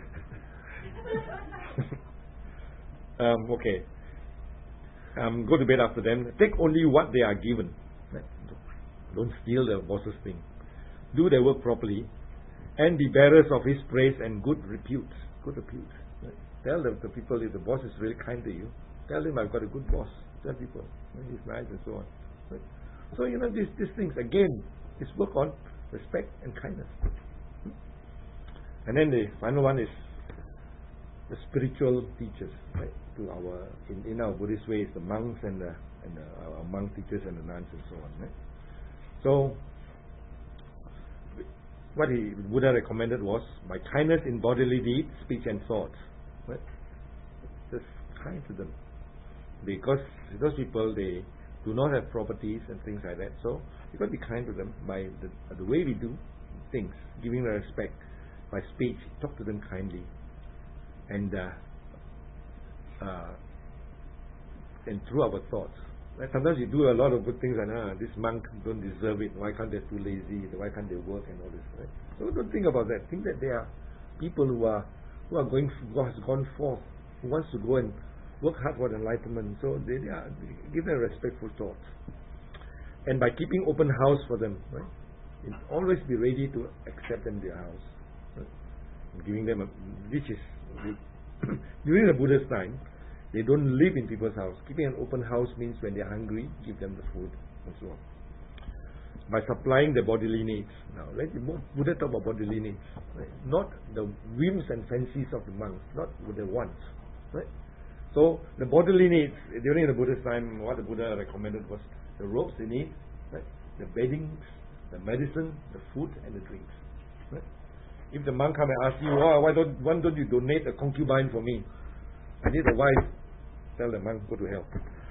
Okay. Go to bed after them. Take only what they are given. Don't steal the boss's thing. Do their work properly, and be bearers of his praise and good repute. Good repute. Right? Tell the people, if the boss is really kind to you, tell him I've got a good boss. Tell people he's nice and so on. Right? So these things again is work on respect and kindness. And then the final one is the spiritual teachers, right? To our in our Buddhist ways, the monks and our monk teachers and the nuns and so on. Right? So what Buddha recommended was by kindness in bodily deeds, speech and thoughts. Right? Just kind to them, because those people, they do not have properties and things like that. So you got to be kind to them by the way we do things, giving them respect by speech. Talk to them kindly, and through our thoughts. Right? Sometimes you do a lot of good things and this monk don't deserve it. Why can't they too lazy? Why can't they work and all this? Right? So don't think about that. Think that they are people who has gone forth, who wants to go and work hard for enlightenment. So they give them respectful thoughts, and by keeping open house for them, right? Always be ready to accept them in their house, right? And giving them during the Buddha's time, they don't live in people's house. Keeping an open house means when they're hungry, give them the food and so on. By supplying the bodily needs. Now, let the Buddha talk about bodily needs, right? Not the whims and fancies of the monks, not what they want, right? So the bodily needs during the Buddha's time, what the Buddha recommended was the robes they need, right? The beddings, the medicine, the food, and the drinks. Right? If the monk come and ask you, why don't you donate a concubine for me? I need a wife. Tell the monk, go to hell.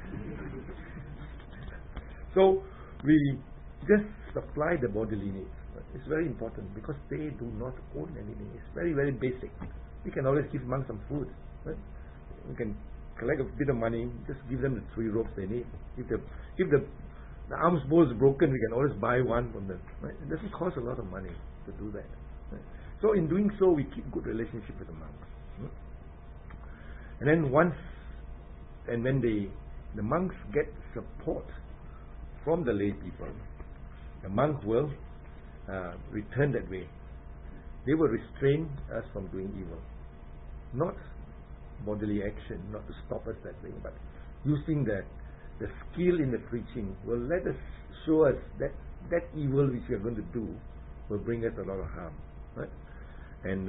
So we just supply the bodily needs. Right? It's very important because they do not own anything. It's very, very basic. We can always give monks some food. Right? We can collect a bit of money, just give them the 3 robes they need. If the arms bowl is broken, we can always buy one from them. Right? It doesn't cost a lot of money to do that. Right? So in doing so, we keep good relationship with the monks. Right? And then when the monks get support from the lay people, the monk will return that way. They will restrain us from doing evil. Not bodily action, not to stop us that way, but using the skill in the preaching will let us show us that evil which we are going to do will bring us a lot of harm. Right? And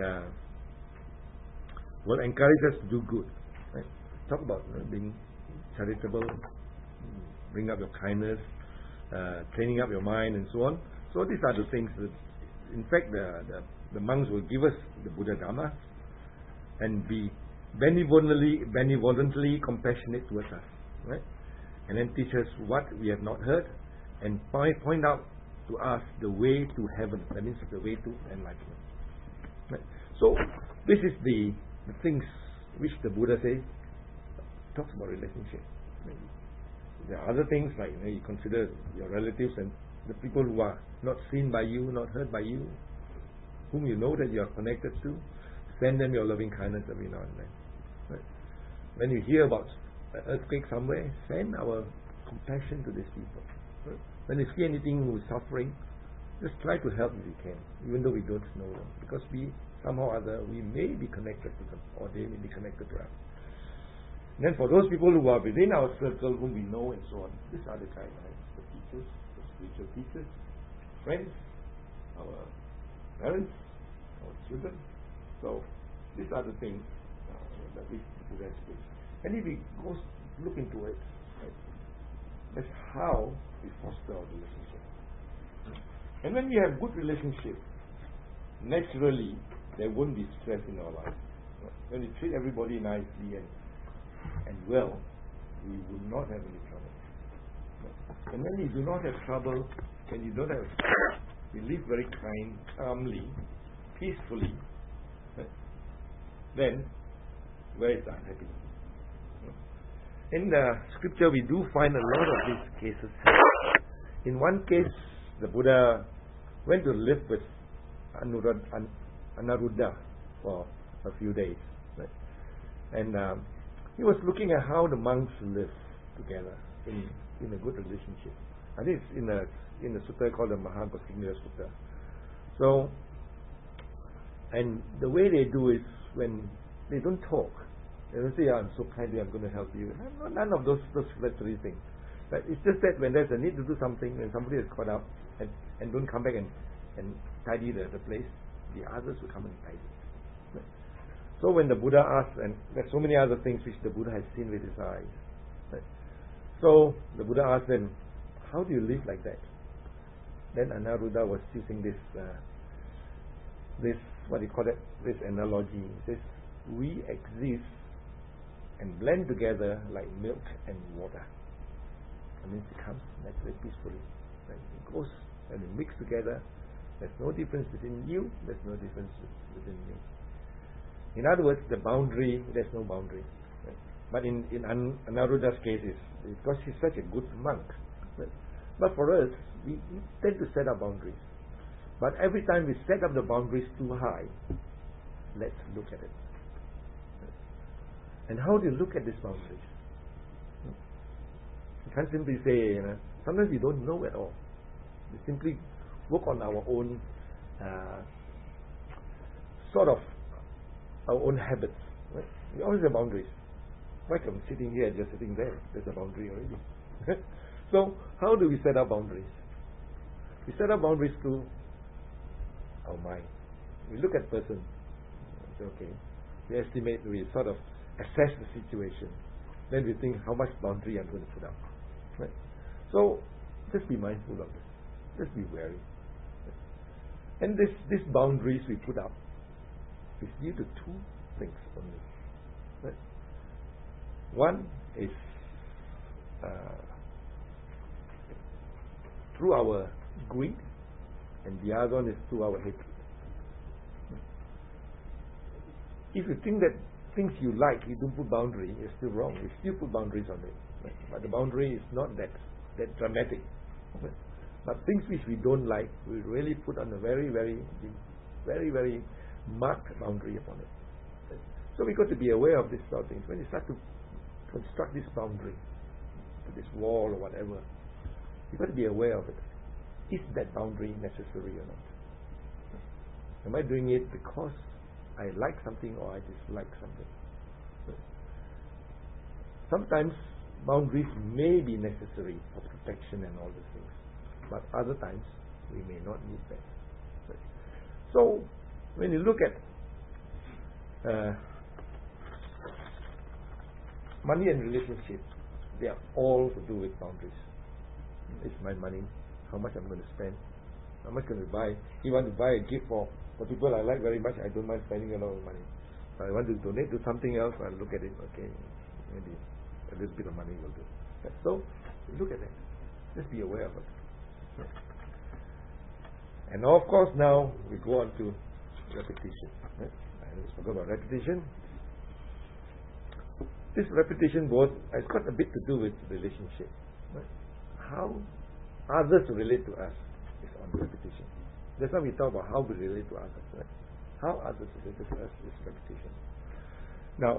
will encourage us to do good. Right? Talk about being charitable, bring up your kindness, training up your mind and so on. So these are the things that, in fact, the monks will give us the Buddha Dhamma and be benevolently compassionate towards us, right? And then teach us what we have not heard and point out to us the way to heaven. That means the way to enlightenment. Right? So this is the things which the Buddha says, talks about relationship. There are other things like you consider your relatives and the people who are not seen by you, not heard by you, whom you know that you are connected to. Send them your loving kindness every now and then. Right? When you hear about an earthquake somewhere, send our compassion to these people. Right? When you see anything who is suffering, just try to help if you can, even though we don't know them, because we somehow or other we may be connected to them, or they may be connected to us. And then for those people who are within our circle, whom we know and so on, these are the guidelines, the teachers, the spiritual teachers, friends, our parents, our children. So these are the things that we Buddha speaks. And if we go look into it, right, that's how we foster our relationship. And when we have good relationship, naturally there won't be stress in our life. When we treat everybody nicely and well, we would not have any trouble. And when we do not have trouble, when you don't have, we live very calmly, peacefully, then where is the unhappiness? In the scripture, we do find a lot of these cases. In one case, the Buddha went to live with Anuruddha for a few days, right? And he was looking at how the monks live together in a good relationship. I think it's in the sutta called the Mahagosinga Sutta. So, and the way they do is when they don't talk, they don't say, I'm so kind, I'm going to help you. None of those flattery things. But it's just that when there's a need to do something, when somebody is caught up and don't come back and tidy the place, the others will come and tidy. Right? So when the Buddha asked, and there's so many other things which the Buddha has seen with his eyes. Right? So the Buddha asked them, how do you live like that? Then Anuruddha was using this what do you call it? This analogy. He says, we exist and blend together like milk and water. I mean, it comes naturally, peacefully. Right? It goes and it mix together. There's no difference between you. There's no difference within me. In other words, the boundary, there's no boundary. Right? But in Anuruddha's case, because he's such a good monk. Right? But for us, we tend to set up boundaries. But every time we set up the boundaries too high, let's look at it. And how do you look at these boundaries? You can't simply say, sometimes we don't know at all. We simply work on our own sort of our own habits. Right? We always have boundaries. Like I'm sitting here, just sitting there. There's a boundary already. So how do we set up boundaries? We set up boundaries through our mind. We look at a person. Okay. We estimate, we sort of assess the situation. Then we think how much boundary I'm going to put up. Right? So just be mindful of this. Just be wary. And these boundaries we put up is due to two things only. Right? One is through our greed, and the other one is through our hatred. If you think that things you like, you don't put boundary, it's still wrong. You still put boundaries on it. Right? But the boundary is not that dramatic. Right? But things which we don't like, we really put on a very, very, very, very marked boundary upon it. Right? So we got to be aware of these sort of things. When you start to construct this boundary, this wall or whatever, you've got to be aware of it. Is that boundary necessary or not? Am I doing it because I like something or I dislike something? Sometimes boundaries may be necessary for protection and all these things, but other times we may not need that. So when you look at money and relationships, they are all to do with boundaries. It's my money, how much I'm going to spend, how much I'm going to buy. If you want to buy a gift for people I like very much, I don't mind spending a lot of money. If I want to donate to something else, I'll look at it, okay, maybe a little bit of money will do. So, look at it. Just be aware of it. And now, of course, now we go on to repetition. Right? I spoke about repetition. This repetition has got a bit to do with relationship. Right? How others relate to us is on repetition. That's why we talk about how we relate to others. Right? How others relate to us is repetition. Now,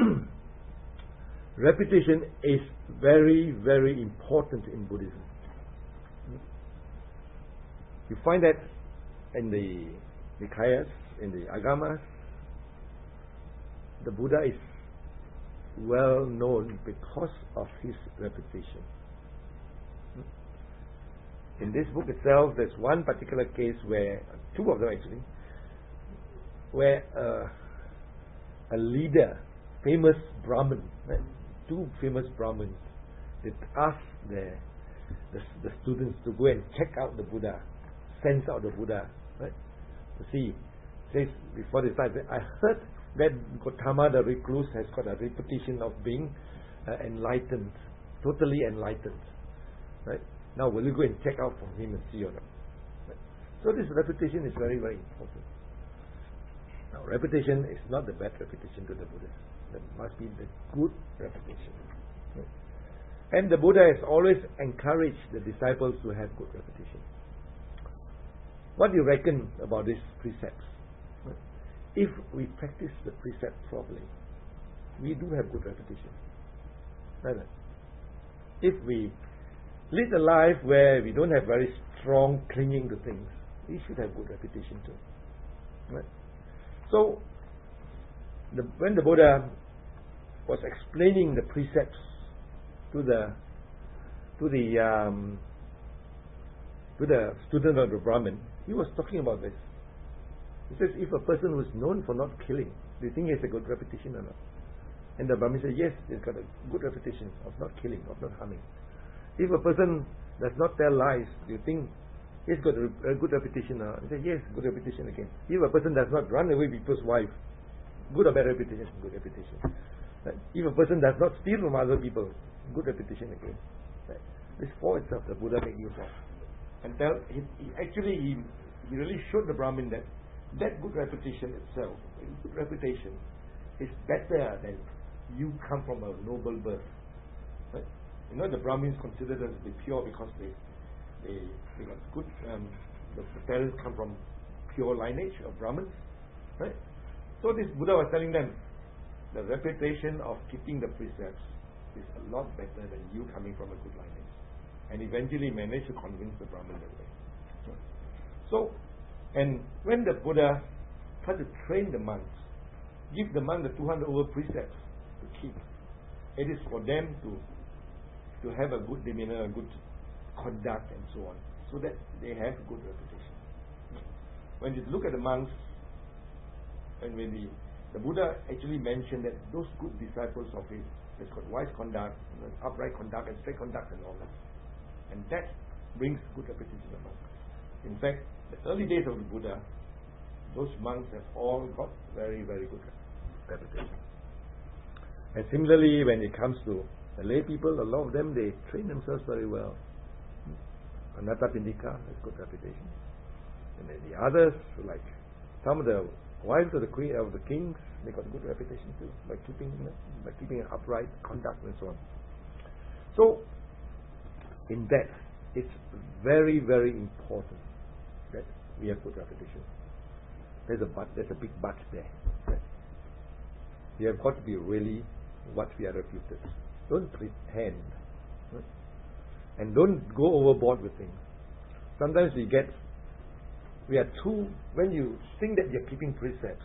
repetition is very, very important in Buddhism. You find that in the Nikayas, in the Agamas, the Buddha is well known because of his repetition. in this book itself, there's one particular case where, two of them actually, where a leader, famous Brahmin, right? Two famous Brahmins, they asked the students to go and check out the Buddha, sense out the Buddha, right? To see, says before they start, I heard that Gautama the recluse has got a reputation of being enlightened, totally enlightened, right? Now will you go and check out from him and see or not? Right? So this reputation is very, very important. Now reputation is not the bad reputation to the Buddha. That must be the good reputation. Right? And the Buddha has always encouraged the disciples to have good reputation. What do you reckon about these precepts? Right? If we practice the precept properly, we do have good reputation. Right? If we lead a life where we don't have very strong clinging to things, we should have good reputation too. Right? So, when the Buddha was explaining the precepts to the student of the Brahmin, he was talking about this. He says, if a person who is known for not killing, do you think he has a good reputation or not? And the Brahmin said, yes, he's got a good reputation of not killing, of not harming. If a person does not tell lies, do you think he's got a good reputation? He said, yes, good reputation again. If a person does not run away with people's wife, good or bad reputation? Good reputation. Right? If a person does not steal from other people, good reputation again. Right? This four itself, the Buddha made use of. And he really showed the Brahmin that good reputation itself, good reputation, is better than you come from a noble birth. Right? You know, the Brahmins consider them to be pure because they got good. The parents come from pure lineage of Brahmins, right? So this Buddha was telling them, the reputation of keeping the precepts is a lot better than you coming from a good lineage, and eventually managed to convince the Brahmin that way. So, and when the Buddha tried to train the monks, give the monks the 200 over precepts to keep, it is for them to have a good demeanor, a good conduct and so on, so that they have a good reputation. When you look at the monks, and when the Buddha actually mentioned that those good disciples of his, has got wise conduct, upright conduct and straight conduct and all that. And that brings good reputation to the monks. In fact, the early days of the Buddha, those monks have all got very, very good reputation. And similarly, when it comes to the lay people, a lot of them, they train themselves very well. Anathapindika has good reputation. And then the others, like some of the wives of the queen, of the kings, they got good reputation too, by keeping an upright conduct and so on. So, in that, it's very, very important that we have good reputation. There's a big but there. Right? We have got to be really what we are reputed. Don't pretend. Right? And don't go overboard with things. Sometimes we are too, when you think that you're keeping precepts,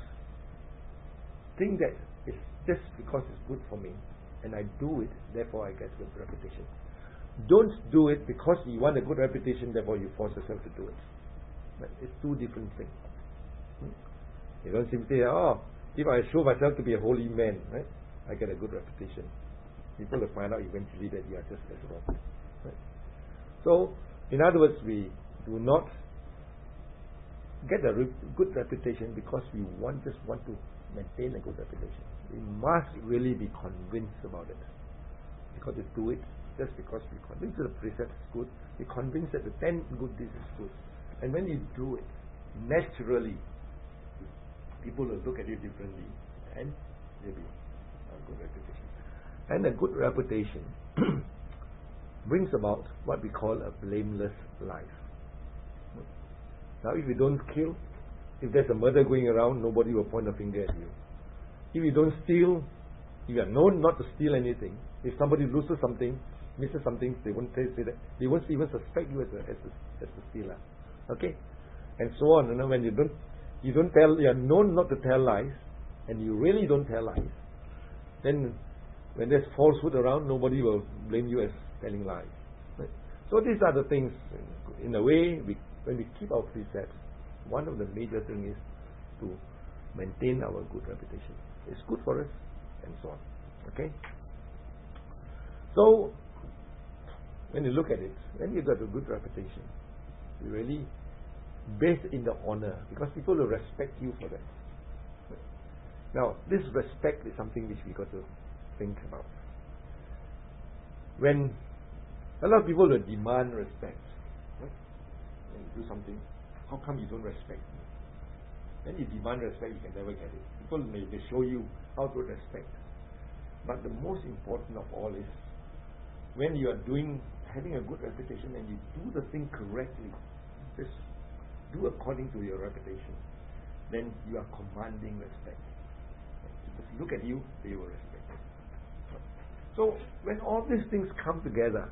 think that it's just because it's good for me, and I do it, therefore I get good reputation. Don't do it because you want a good reputation, therefore you force yourself to do it. But it's two different things. You don't simply say, oh, if I show myself to be a holy man, right, I get a good reputation. People will find out eventually that you are just as wrong. Right? So, in other words, we do not get a good reputation because we just want to maintain a good reputation. We must really be convinced about it. Because we do it just because we're convinced that the precept is good, we're convinced that the 10 good deeds is good. And when you do it, naturally, people will look at you differently and maybe a good reputation. And a good reputation brings about what we call a blameless life. Now, if you don't kill, if there's a murder going around, nobody will point a finger at you. If you don't steal, if you are known not to steal anything, if somebody loses something, misses something, they won't say that. They won't even suspect you as a stealer. Okay, and so on. You know, when you don't tell, you are known not to tell lies, and you really don't tell lies, then when there's falsehood around, nobody will blame you as telling lies. Right? So these are the things, in a way, when we keep our precepts, one of the major things is to maintain our good reputation. It's good for us, and so on. Okay? So, when you look at it, when you got a good reputation, you really based in the honor, because people will respect you for that. Now, this respect is something which we got to think about. When a lot of people will demand respect, right? When you do something, how come you don't respect me? When you demand respect, you can never get it. People may show you how to respect. But the most important of all is when you are having a good reputation and you do the thing correctly, just do according to your reputation, then you are commanding respect. Just look at you, they will respect you. So when all these things come together,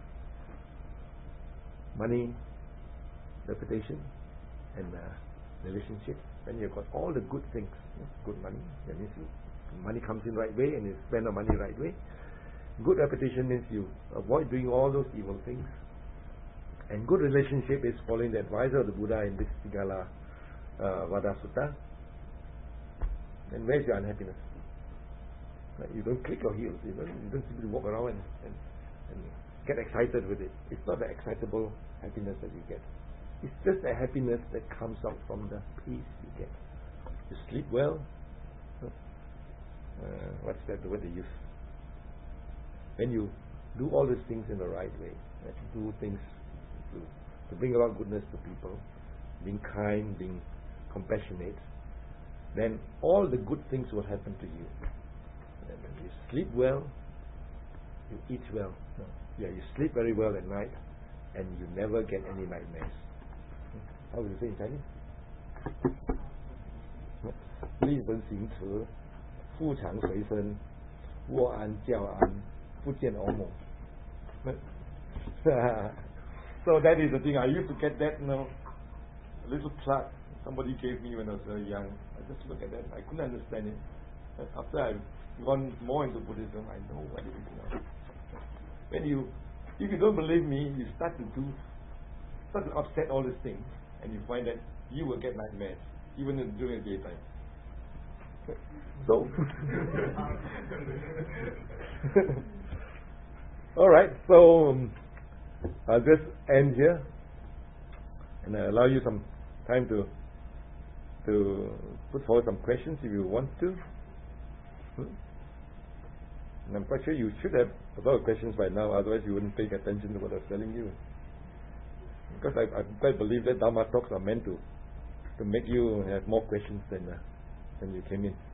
money, reputation, and relationship, when you've got all the good things, good money, that means money comes in right way and you spend the money right way. Good reputation means you avoid doing all those evil things. And good relationship is following the advice of the Buddha in this Sigala Vada Sutta. And where's your unhappiness? Right? You don't click your heels. You don't simply walk around and get excited with it. It's not the excitable happiness that you get. It's just a happiness that comes out from the peace you get. You sleep well. What's that word they use? When you do all these things in the right way, right? Do things to bring about goodness to people, being kind, being compassionate, then all the good things will happen to you. And when you sleep well, you eat well. Yeah, you sleep very well at night, and you never get any nightmares. How would you say in Chinese? 立本行持，腹常随身，卧安教安，不见噩梦。So that is the thing. I used to get that, a little plaque somebody gave me when I was very young. I just look at that. I couldn't understand it. But after I've gone more into Buddhism, I know what it is. If you don't believe me, you start to upset all these things, and you find that you will get nightmares, even during the daytime. So, all right. So I'll just end here, and I allow you some time to put forward some questions if you want to. And I'm quite sure you should have a lot of questions by now, otherwise you wouldn't pay attention to what I was telling you. Because I quite believe that Dharma talks are meant to make you have more questions than you came in.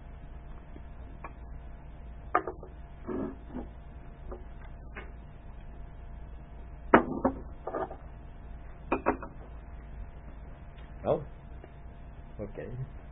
No? Okay.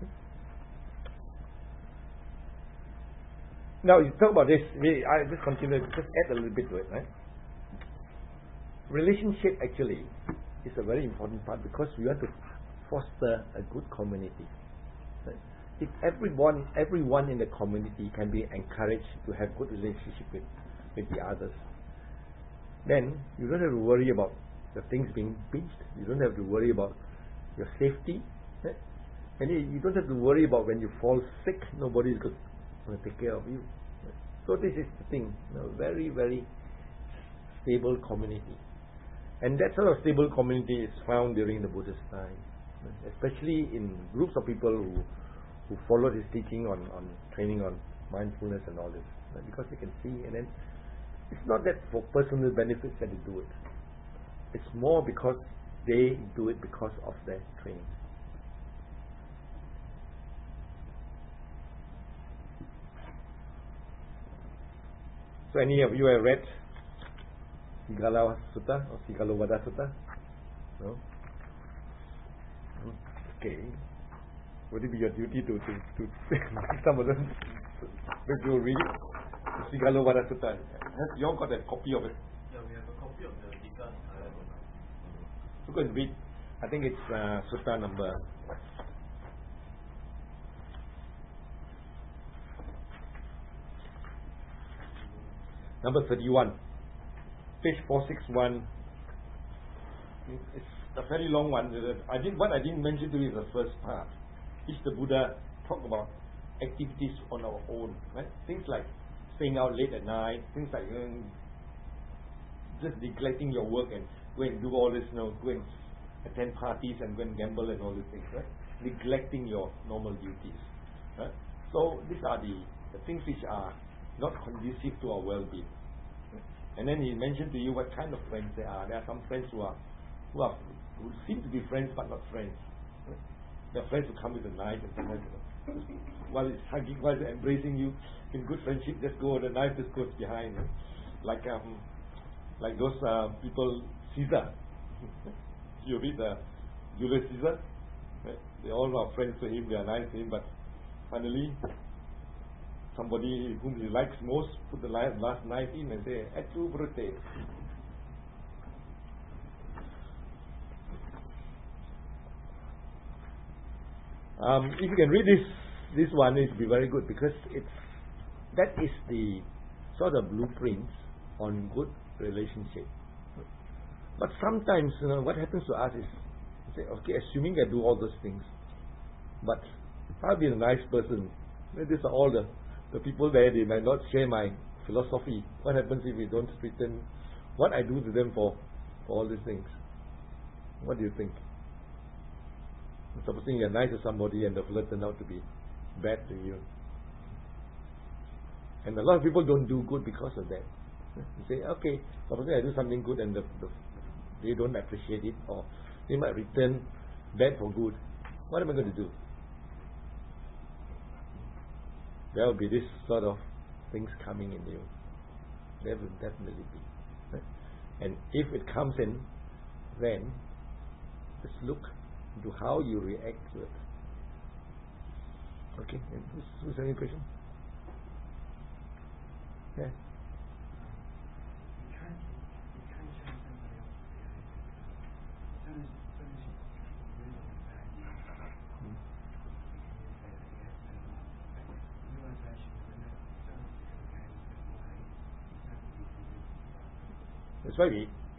Now you talk about this. I just continue. Just add a little bit to it, right? Relationship actually is a very important part because we want to foster a good community. Right? If everyone in the community can be encouraged to have good relationship with the others, then you don't have to worry about the things being pinched. You don't have to worry about your safety, right? And you don't have to worry about when you fall sick. Nobody is going to take care of you. Right? So this is the thing, very, very stable community. And that sort of stable community is found during the Buddha's time, especially in groups of people who follow his teaching on training on mindfulness and all this, right? Because they can see, and then it's not that for personal benefits that they do it. It's more because they do it because of their training. So any of you have read Sigala Sutta or Sigala Vada Sutta? No? Okay. Would it be your duty to some of them to read it? Sigala Vada Sutta. You all got a copy of it? Yeah, we have a copy of the Dika. So go and read. I think it's Sutta number 31. Page 461 It's a very long one. What I didn't mention to you is the first part. Is the Buddha talk about activities on our own, right? Things like staying out late at night, things like just neglecting your work and go and do all this, go and attend parties and go and gamble and all these things, right? Neglecting your normal duties, right? So these are the things which are not conducive to our well-being. And then he mentioned to you what kind of friends they are. There are some friends who seem to be friends but not friends. Right? There are friends who come with a knife and sometimes, while it's hugging, while it's embracing you, in good friendship, just go, the knife just goes behind. Right? Like those people, Caesar. You read Julius Caesar. Right? They all are friends to him, they are nice to him, but finally, somebody whom he likes most put the last knife in and say, "Et tu, Brute." If you can read this one, it will be very good, because that is the sort of blueprints on good relationship. But sometimes, what happens to us is, say, okay, assuming I do all those things, but I'll be a nice person. These are all the people there, they might not share my philosophy. What happens if we don't return what I do to them for all these things? What do you think? Supposing you're nice to somebody and the fellow turned out to be bad to you. And a lot of people don't do good because of that. You say, okay, supposing I do something good and they don't appreciate it, or they might return bad for good. What am I going to do? There will be this sort of things coming in you. There will definitely be. Right? And if it comes in, then just look into how you react to it. Okay, who's any question? Yeah. That's why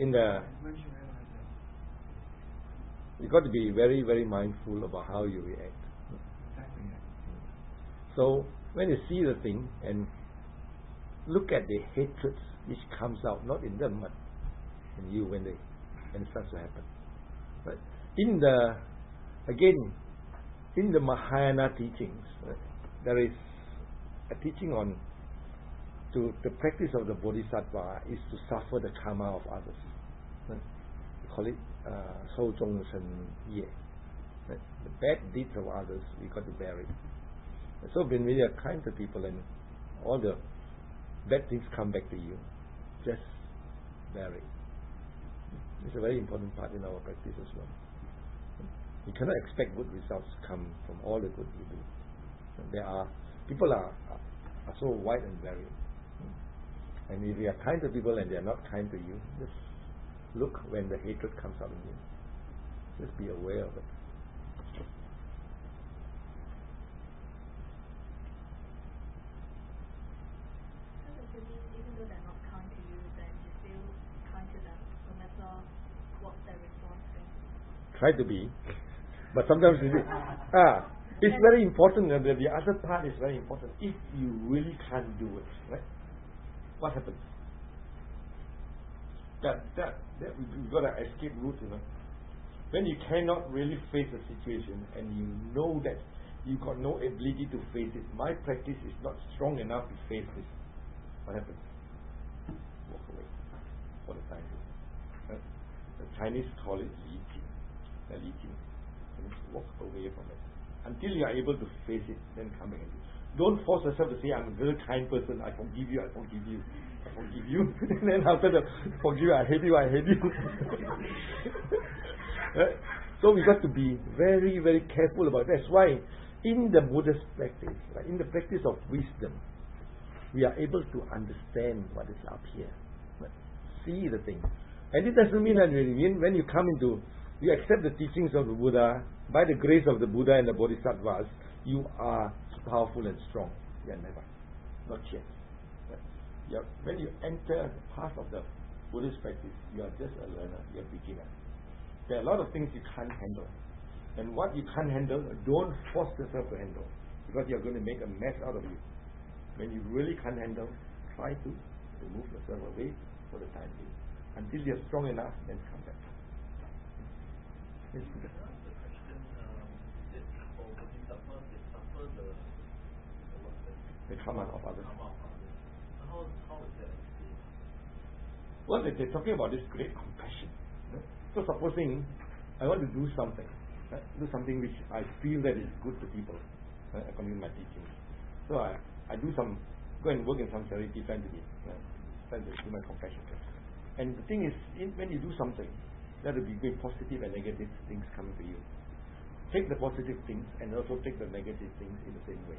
you got to be very, very mindful about how you react. So when you see the thing and look at the hatred which comes out, not in them but in you when it starts to happen. But in the Mahayana teachings, there is a teaching on the practice of the Bodhisattva is to suffer the karma of others. We call it Shou Zhong Shen Ye. The bad deeds of others, we got to bear it. So when we are kind to people and all the bad things come back to you, just bear it. It's a very important part in our practice as well. You cannot expect good results to come from all the good you do. People are so wide and varied. And if you are kind to people and they are not kind to you, just look when the hatred comes out in you. Just be aware of it. Even though they're not kind to you, then you still kind to them, no matter what their response is. Try to be, but sometimes it's very important. The other part is very important. If you really can't do it, right? What happens? We've got an escape route, When you cannot really face a situation and you know that you've got no ability to face it, my practice is not strong enough to face this. What happens? Walk away for the time being. Right? The Chinese call it Li Jing. Li Jing. Walk away from it. Until you are able to face it, then come back and do it. Don't force yourself to say, I'm a very kind person, I forgive you. And then after the forgive you, I hate you. Right? So we got to be very, very careful about that. That's why in the Buddhist practice, in the practice of wisdom, we are able to understand what is up here. Right? See the thing. And it doesn't mean that when you come into, you accept the teachings of the Buddha, by the grace of the Buddha and the Bodhisattvas, you are powerful and strong. Yeah, never. Not yet. Right? When you enter the path of the Buddhist practice, you are just a learner, you're a beginner. There are a lot of things you can't handle. And what you can't handle, don't force yourself to handle. Because you're going to make a mess out of you. When you really can't handle, try to remove yourself away for the time being. Until you're strong enough, then come back. Can I ask the question, is it for bodhisattvas, they suffer the karma of others. Karma of others. How is that explained? Well, they're talking about this great compassion. Right? So supposing I want to do something, right? Do something which I feel that is good to people, right? According to my teachings. So I do go and work in some charity, trying to do my compassion. And the thing is, when you do something, there will be great positive and negative things coming to you. Take the positive things and also take the negative things in the same way.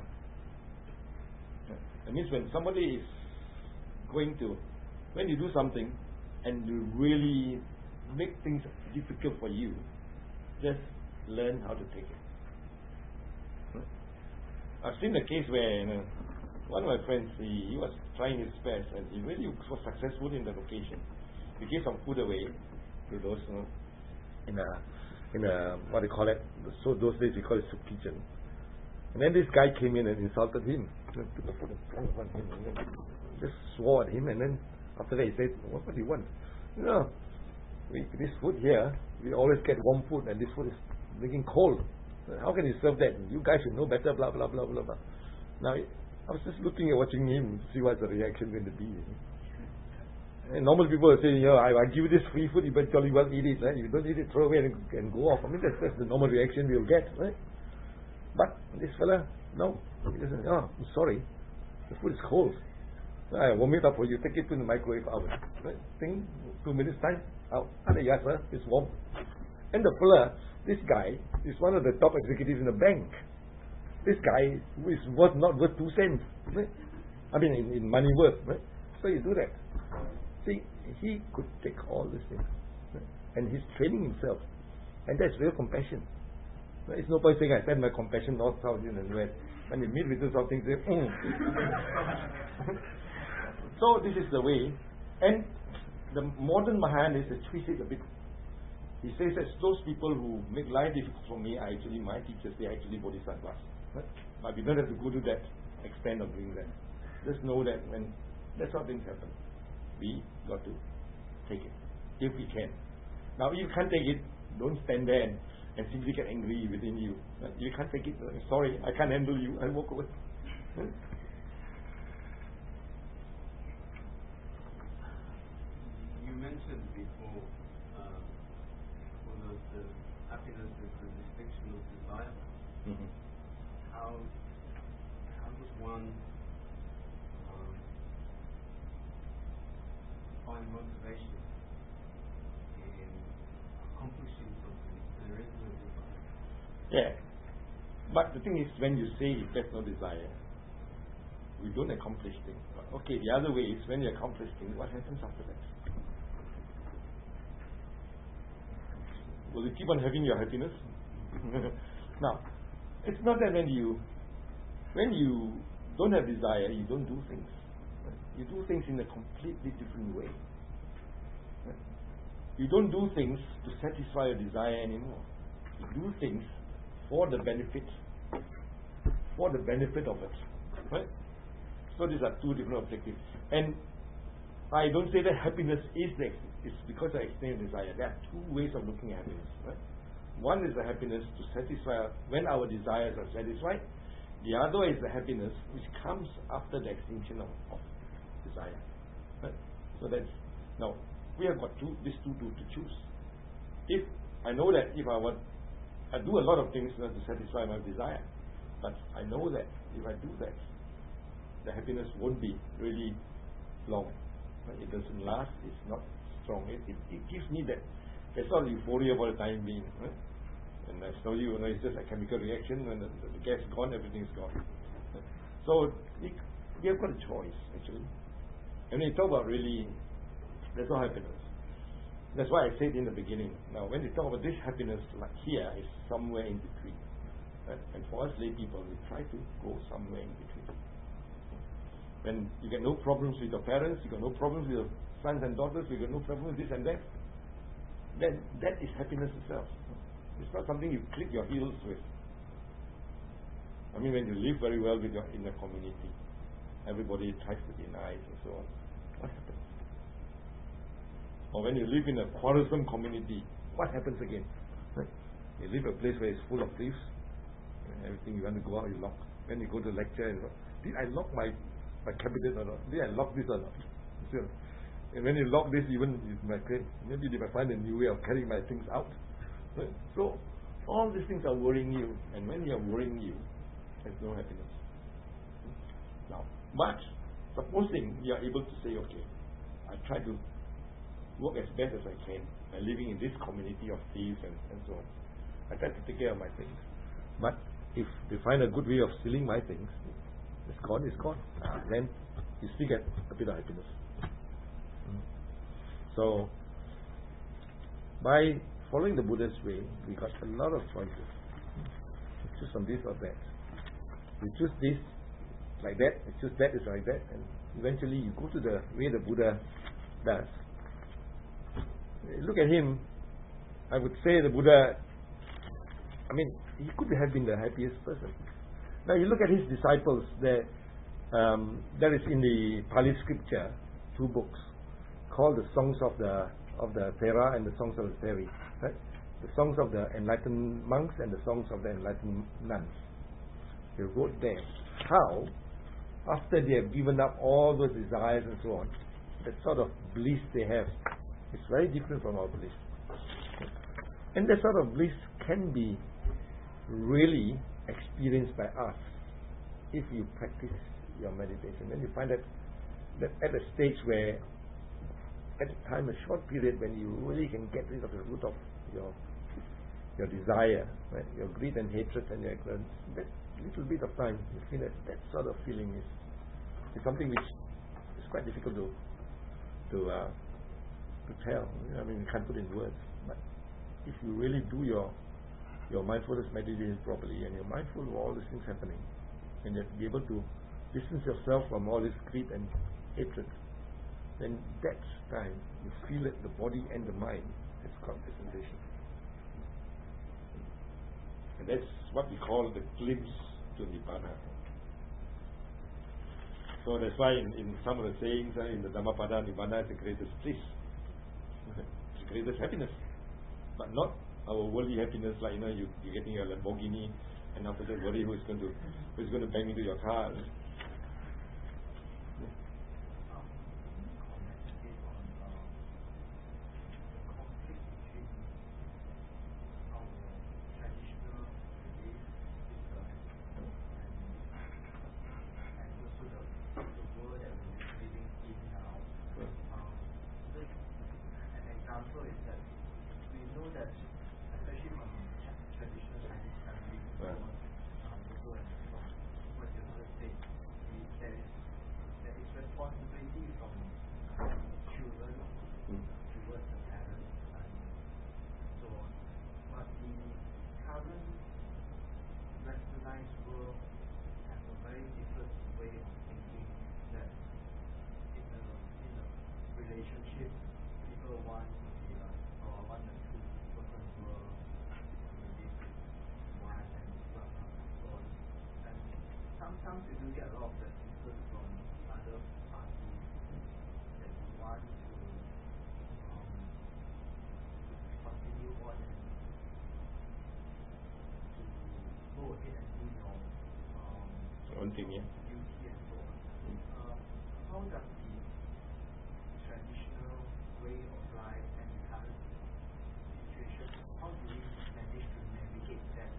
That means when somebody is when you do something and you really make things difficult for you, just learn how to take it. I've seen a case where one of my friends, he was trying his best and he really was successful in the location. He gave some food away to those in a what do you call it? So those days we call it soup kitchen. And then this guy came in and insulted him. Took the food and flung it on him and then just swore at him, and then after that he said, what do you want? This food here, we always get warm food and this food is making cold. How can you serve that? You guys should know better, blah blah blah blah blah. Now I was just watching him to see what's the reaction going to be. And normal people will say, I give you this free food, you better jolly well eat it, right? If you don't eat it, throw away and go off. I mean, that's the normal reaction we'll get, right? But this fella, no. He doesn't, I'm sorry. The food is cold. I warm it up for you, take it to the microwave oven. Right? Think 2 minutes time, out. Yes, sir, it's warm. And the fella, this guy, is one of the top executives in the bank. This guy is not worth 2 cents. Right? I mean, in money worth. Right? So you do that. See, he could take all these things. Right? And he's training himself. And that's real compassion. Right? It's no point saying I send my compassion north, south, east, and west. When you meet with this sort of things, say, So this is the way. And the modern Mahayana twists it a bit. He says that those people who make life difficult for me are actually my teachers. They are actually bodhisattvas. Right? But we don't have to go to that extent of doing that. Just know that when that's how things happen, we got to take it if we can. Now, if you can't take it, don't stand there and simply get angry within you. Right? You can't take it. Sorry, I can't handle you. I walk away. You mentioned before the happiness is the distinction of desire. Mm-hmm. How does one find motivation in accomplishing something if there is no desire? Yeah. But the thing is, when you say if there's no desire, we don't accomplish things. Okay, the other way is when you accomplish things, what happens after that? Will you keep on having your happiness? Now, it's not that when you don't have desire, you don't do things. Right? You do things in a completely different way. Right? You don't do things to satisfy your desire anymore. You do things for the benefit of it. Right? So these are two different objectives. And I don't say that happiness is because I explain desire. There are two ways of looking at happiness. Right? One is the happiness to satisfy when our desires are satisfied. The other is the happiness which comes after the extinction of desire. Right? So that's now we have got these two to choose. If I know that if I do a lot of things to satisfy my desire, but I know that if I do that, the happiness won't be really long. Right? It doesn't last. It's not strong. It gives me that sort of euphoria for the time being. Right? And I told you, it's just a chemical reaction. When the gas is gone, everything is gone. Right? So we have got a choice actually. And when you talk about really, there's no happiness. That's why I said in the beginning. Now, when you talk about this happiness, like here, is somewhere in between. Right? And for us lay people, we try to go somewhere in between. When you get no problems with your parents, you got no problems with your sons and daughters, you got no problems with this and that. then that is happiness itself. It's not something you click your heels with. I mean, when you live very well with in a community, everybody tries to be nice and so on. What happens? Or when you live in a quarrelsome community, what happens again? Right? You live a place where it's full of thieves, and everything you want to go out, you lock. When you go to lecture, and did I lock my cabinet or not? Did I lock this or not? And when you lock this, even you might say, maybe they might find a new way of carrying my things out. Right? So all these things are worrying you, and when you are worrying you, there's no happiness. Now, but supposing you are able to say, okay, I try to work as best as I can by living in this community of thieves and so on. I try to take care of my things. But if they find a good way of stealing my things, it's gone. Then you still get a bit of happiness. So, by following the Buddha's way, we got a lot of choices. We choose from this or that. We choose this like that, we choose that is like that, and eventually you go to the way the Buddha does. Look at him. I would say the Buddha, I mean, he could have been the happiest person. Now you look at his disciples, there is in the Pali scripture 2 books called the Songs of the Thera and the Songs of the Theri. Right? The Songs of the Enlightened Monks and the Songs of the Enlightened Nuns. They wrote there how, after they have given up all those desires and so on, that sort of bliss they have is very different from our bliss. And that sort of bliss can be really experienced by us if you practice your meditation. Then you find that at a stage where, at a time, a short period when you really can get rid of the root of your desire, right? Your greed and hatred and your ignorance, that little bit of time, you feel that sort of feeling is something which is quite difficult to tell. I mean, you can't put in words. But if you really do your mindfulness meditation properly, and you're mindful of all these things happening, and you're able to distance yourself from all this greed and hatred, then that time you feel that the body and the mind has got concentration. And that's what we call the glimpse to Nibbana. So that's why in some of the sayings in the Dhammapada, Nibbana is the greatest bliss. It's the greatest happiness. But not our worldly happiness, like you're getting a Lamborghini and after that worry who's going to bang into your car. Sometimes you do get a lot of resistance from other parties that want to continue on and to go ahead and do your own thing, yeah. duty and so on. How does the traditional way of life and the current situation, how do we manage to navigate that?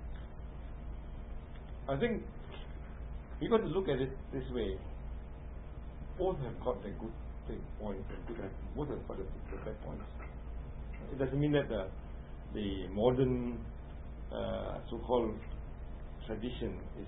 I think you got to look at it this way. Both have got their good points and both have got the bad points. It doesn't mean that the modern so-called tradition is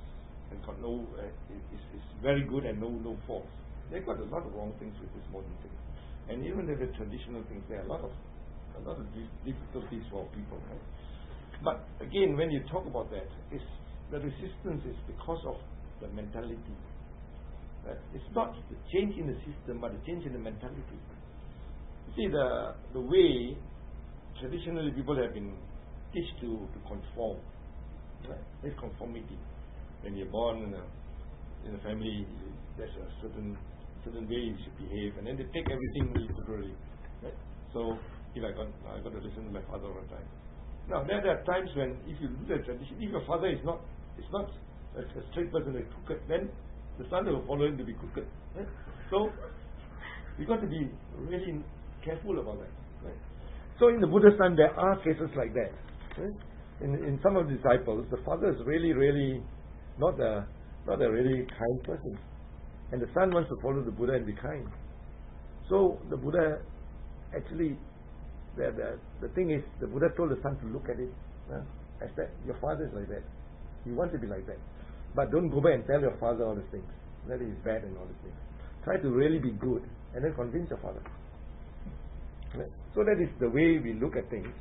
very good and no faults. They've got a lot of wrong things with this modern thing. And even with the traditional things, there are a lot of difficulties for people. Right? But again, when you talk about that, the resistance is because of the mentality. It's not the change in the system, but the change in the mentality. See, the way traditionally people have been teach to conform, right? It's conformity. When you're born in a family, there's a certain way you should behave, and then they take everything literally, right? So if I got to listen to my father all the time. Now there are times when if you do the tradition, if your father is not a straight person, a crooked, then the son will follow him to be crooked. Right? So we got to be really careful about that. Right? So in the Buddha's time, there are cases like that. Right? In some of the disciples, the father is really not a really kind person, and the son wants to follow the Buddha and be kind. So the Buddha actually, the thing is, the Buddha told the son to look at it as that your father is like that. You want to be like that, but don't go back and tell your father all these things. That is bad and all these things. Try to really be good, and then convince your father. Right? So that is the way we look at things.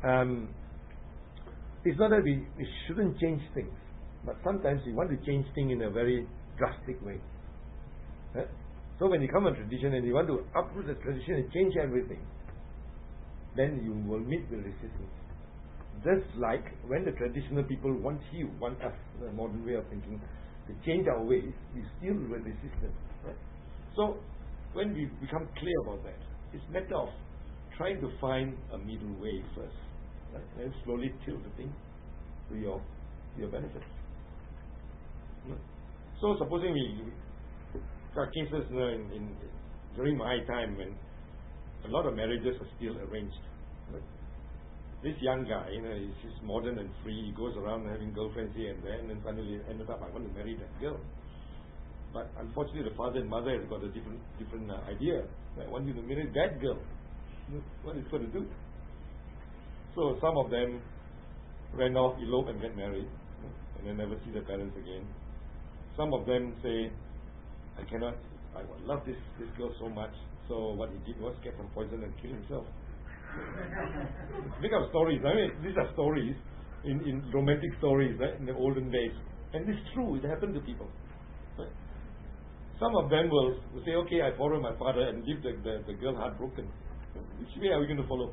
It's not that we shouldn't change things, but sometimes we want to change things in a very drastic way. Right? So when you come on tradition and you want to uproot the tradition and change everything, then you will meet with resistance. Just like when the traditional people want us, the modern way of thinking, to change our ways, we still will resist them. Right? So when we become clear about that, it's a matter of trying to find a middle way first, right? And then slowly tilt the thing to your benefit. Right? So supposing there are cases during my time when a lot of marriages are still arranged. Right? This young guy, he's modern and free. He goes around having girlfriends here and there, and then suddenly ended up, I want to marry that girl. But unfortunately, the father and mother have got a different idea. I want you to marry that girl. What is going to do? So some of them ran off, elope, and get married, and then never see their parents again. Some of them say, I love this girl so much. So what he did was get some poison and kill himself. Think of stories. I mean, these are stories in romantic stories, right, in the olden days, and it's true. It happened to people. Right? Some of them will say, "Okay, I follow my father and leave the girl heartbroken." Which way are we going to follow?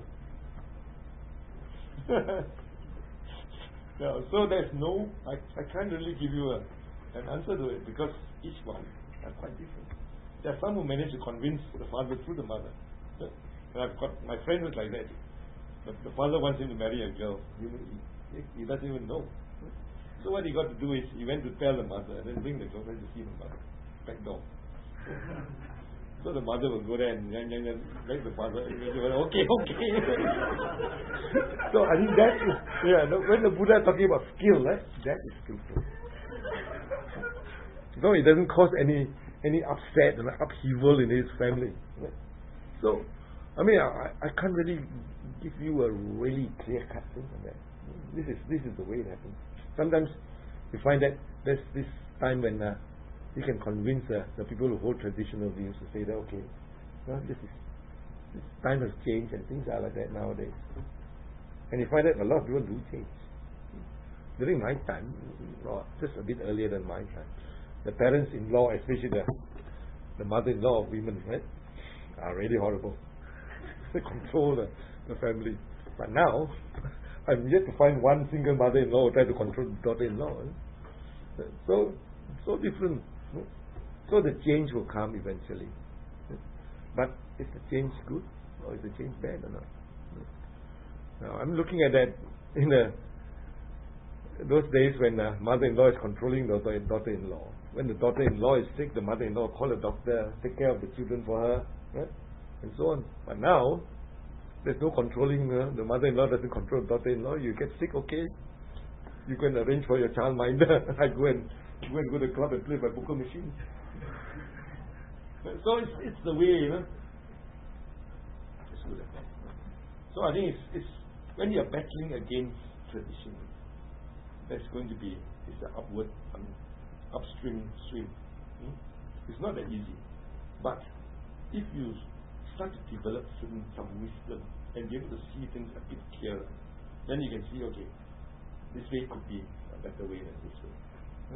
So there's no. I can't really give you an answer to it because each one are quite different. There are some who manage to convince the father through the mother. And I've got my friend was like that. The father wants him to marry a girl. He doesn't even know. So what he got to do is he went to tell the mother and then bring the girlfriend to see the mother. Back door. So the mother will go there and beg the father. Okay. So I think that is when the Buddha is talking about skill, right? That is skillful. So it doesn't cause any upset and upheaval in his family. Right? So I mean, I can't really give you a really clear-cut thing on that. This is the way it happens. Sometimes you find that there's this time when you can convince the people who hold traditional views to say that, okay, this time has changed and things are like that nowadays. And you find that a lot of people do change. During my time, or just a bit earlier than my time, the parents-in-law, especially the mother-in-law of women, right, are really horrible. They control the family. But now, I'm yet to find one single mother-in-law who try to control the daughter-in-law. So different. So the change will come eventually. But is the change good or is the change bad or not? Now I'm looking at that in those days when the mother-in-law is controlling the daughter-in-law. When the daughter-in-law is sick, the mother-in-law call a doctor, take care of the children for her, right? And so on. But now, there's no controlling. The mother-in-law doesn't control the daughter-in-law. You get sick, okay. You can arrange for your childminder. I go to the club and play my poker machine. So it's the way, So I think it's when you're battling against tradition, that's going to be an upstream swim. It's not that easy. But if you start to develop some wisdom and be able to see things a bit clearer, then you can see, okay, this way could be a better way than this way.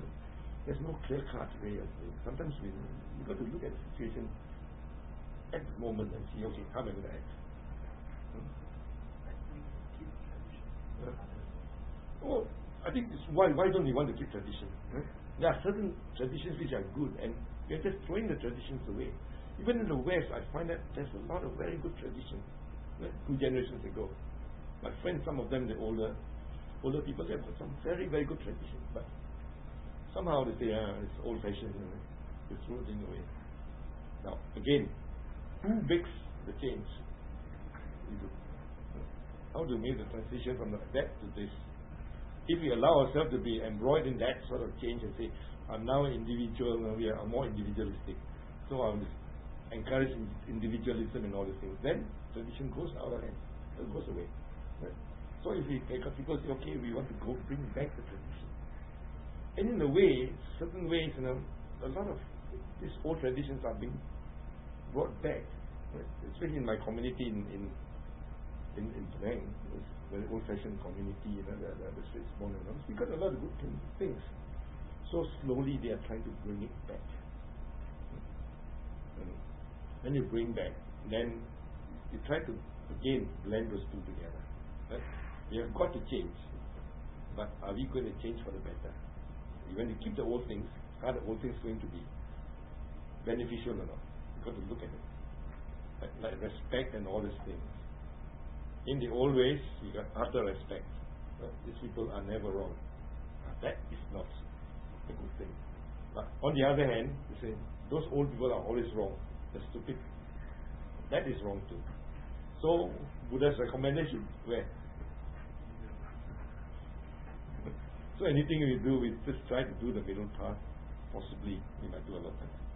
There's no clear-cut way of doing it. Sometimes you've got to look at the situation at moment and see, okay, how am I going to act? Oh, I think it's why don't we want to keep tradition? There are certain traditions which are good, and we are just throwing the traditions away. Even in the West, I find that there's a lot of very good traditions. 2 generations ago, my friends, some of them, the older people, they've got some very, very good traditions, but somehow they say, it's old-fashioned, they throw it away. Now, again, who makes the change? We do. How to make the transition from that to this? If we allow ourselves to be embroiled in that sort of change and say, I'm now individual, we are more individualistic, so I'll encourage individualism and all these things, then tradition goes out of hand, it goes away. Right? So if we take up, people say, okay, we want to bring back the tradition. And in a way, certain ways, a lot of these old traditions are being brought back. Right? Especially in my community in Penang, very old-fashioned community, the streets born and all. We got a lot of good things. So slowly they are trying to bring it back. And when you bring back, then you try to again blend those two together. Right? We have got to change, but are we going to change for the better? When you keep the old things, are the old things going to be beneficial or not? You've got to look at it. Like respect and all these things. In the old ways, you got utter respect. These people are never wrong. That is not a good thing. But on the other hand, you say, those old people are always wrong. They're stupid. That is wrong too. So, Buddha's recommendation, where? So anything we do, we just try to do the middle path. Possibly, we might do a lot better.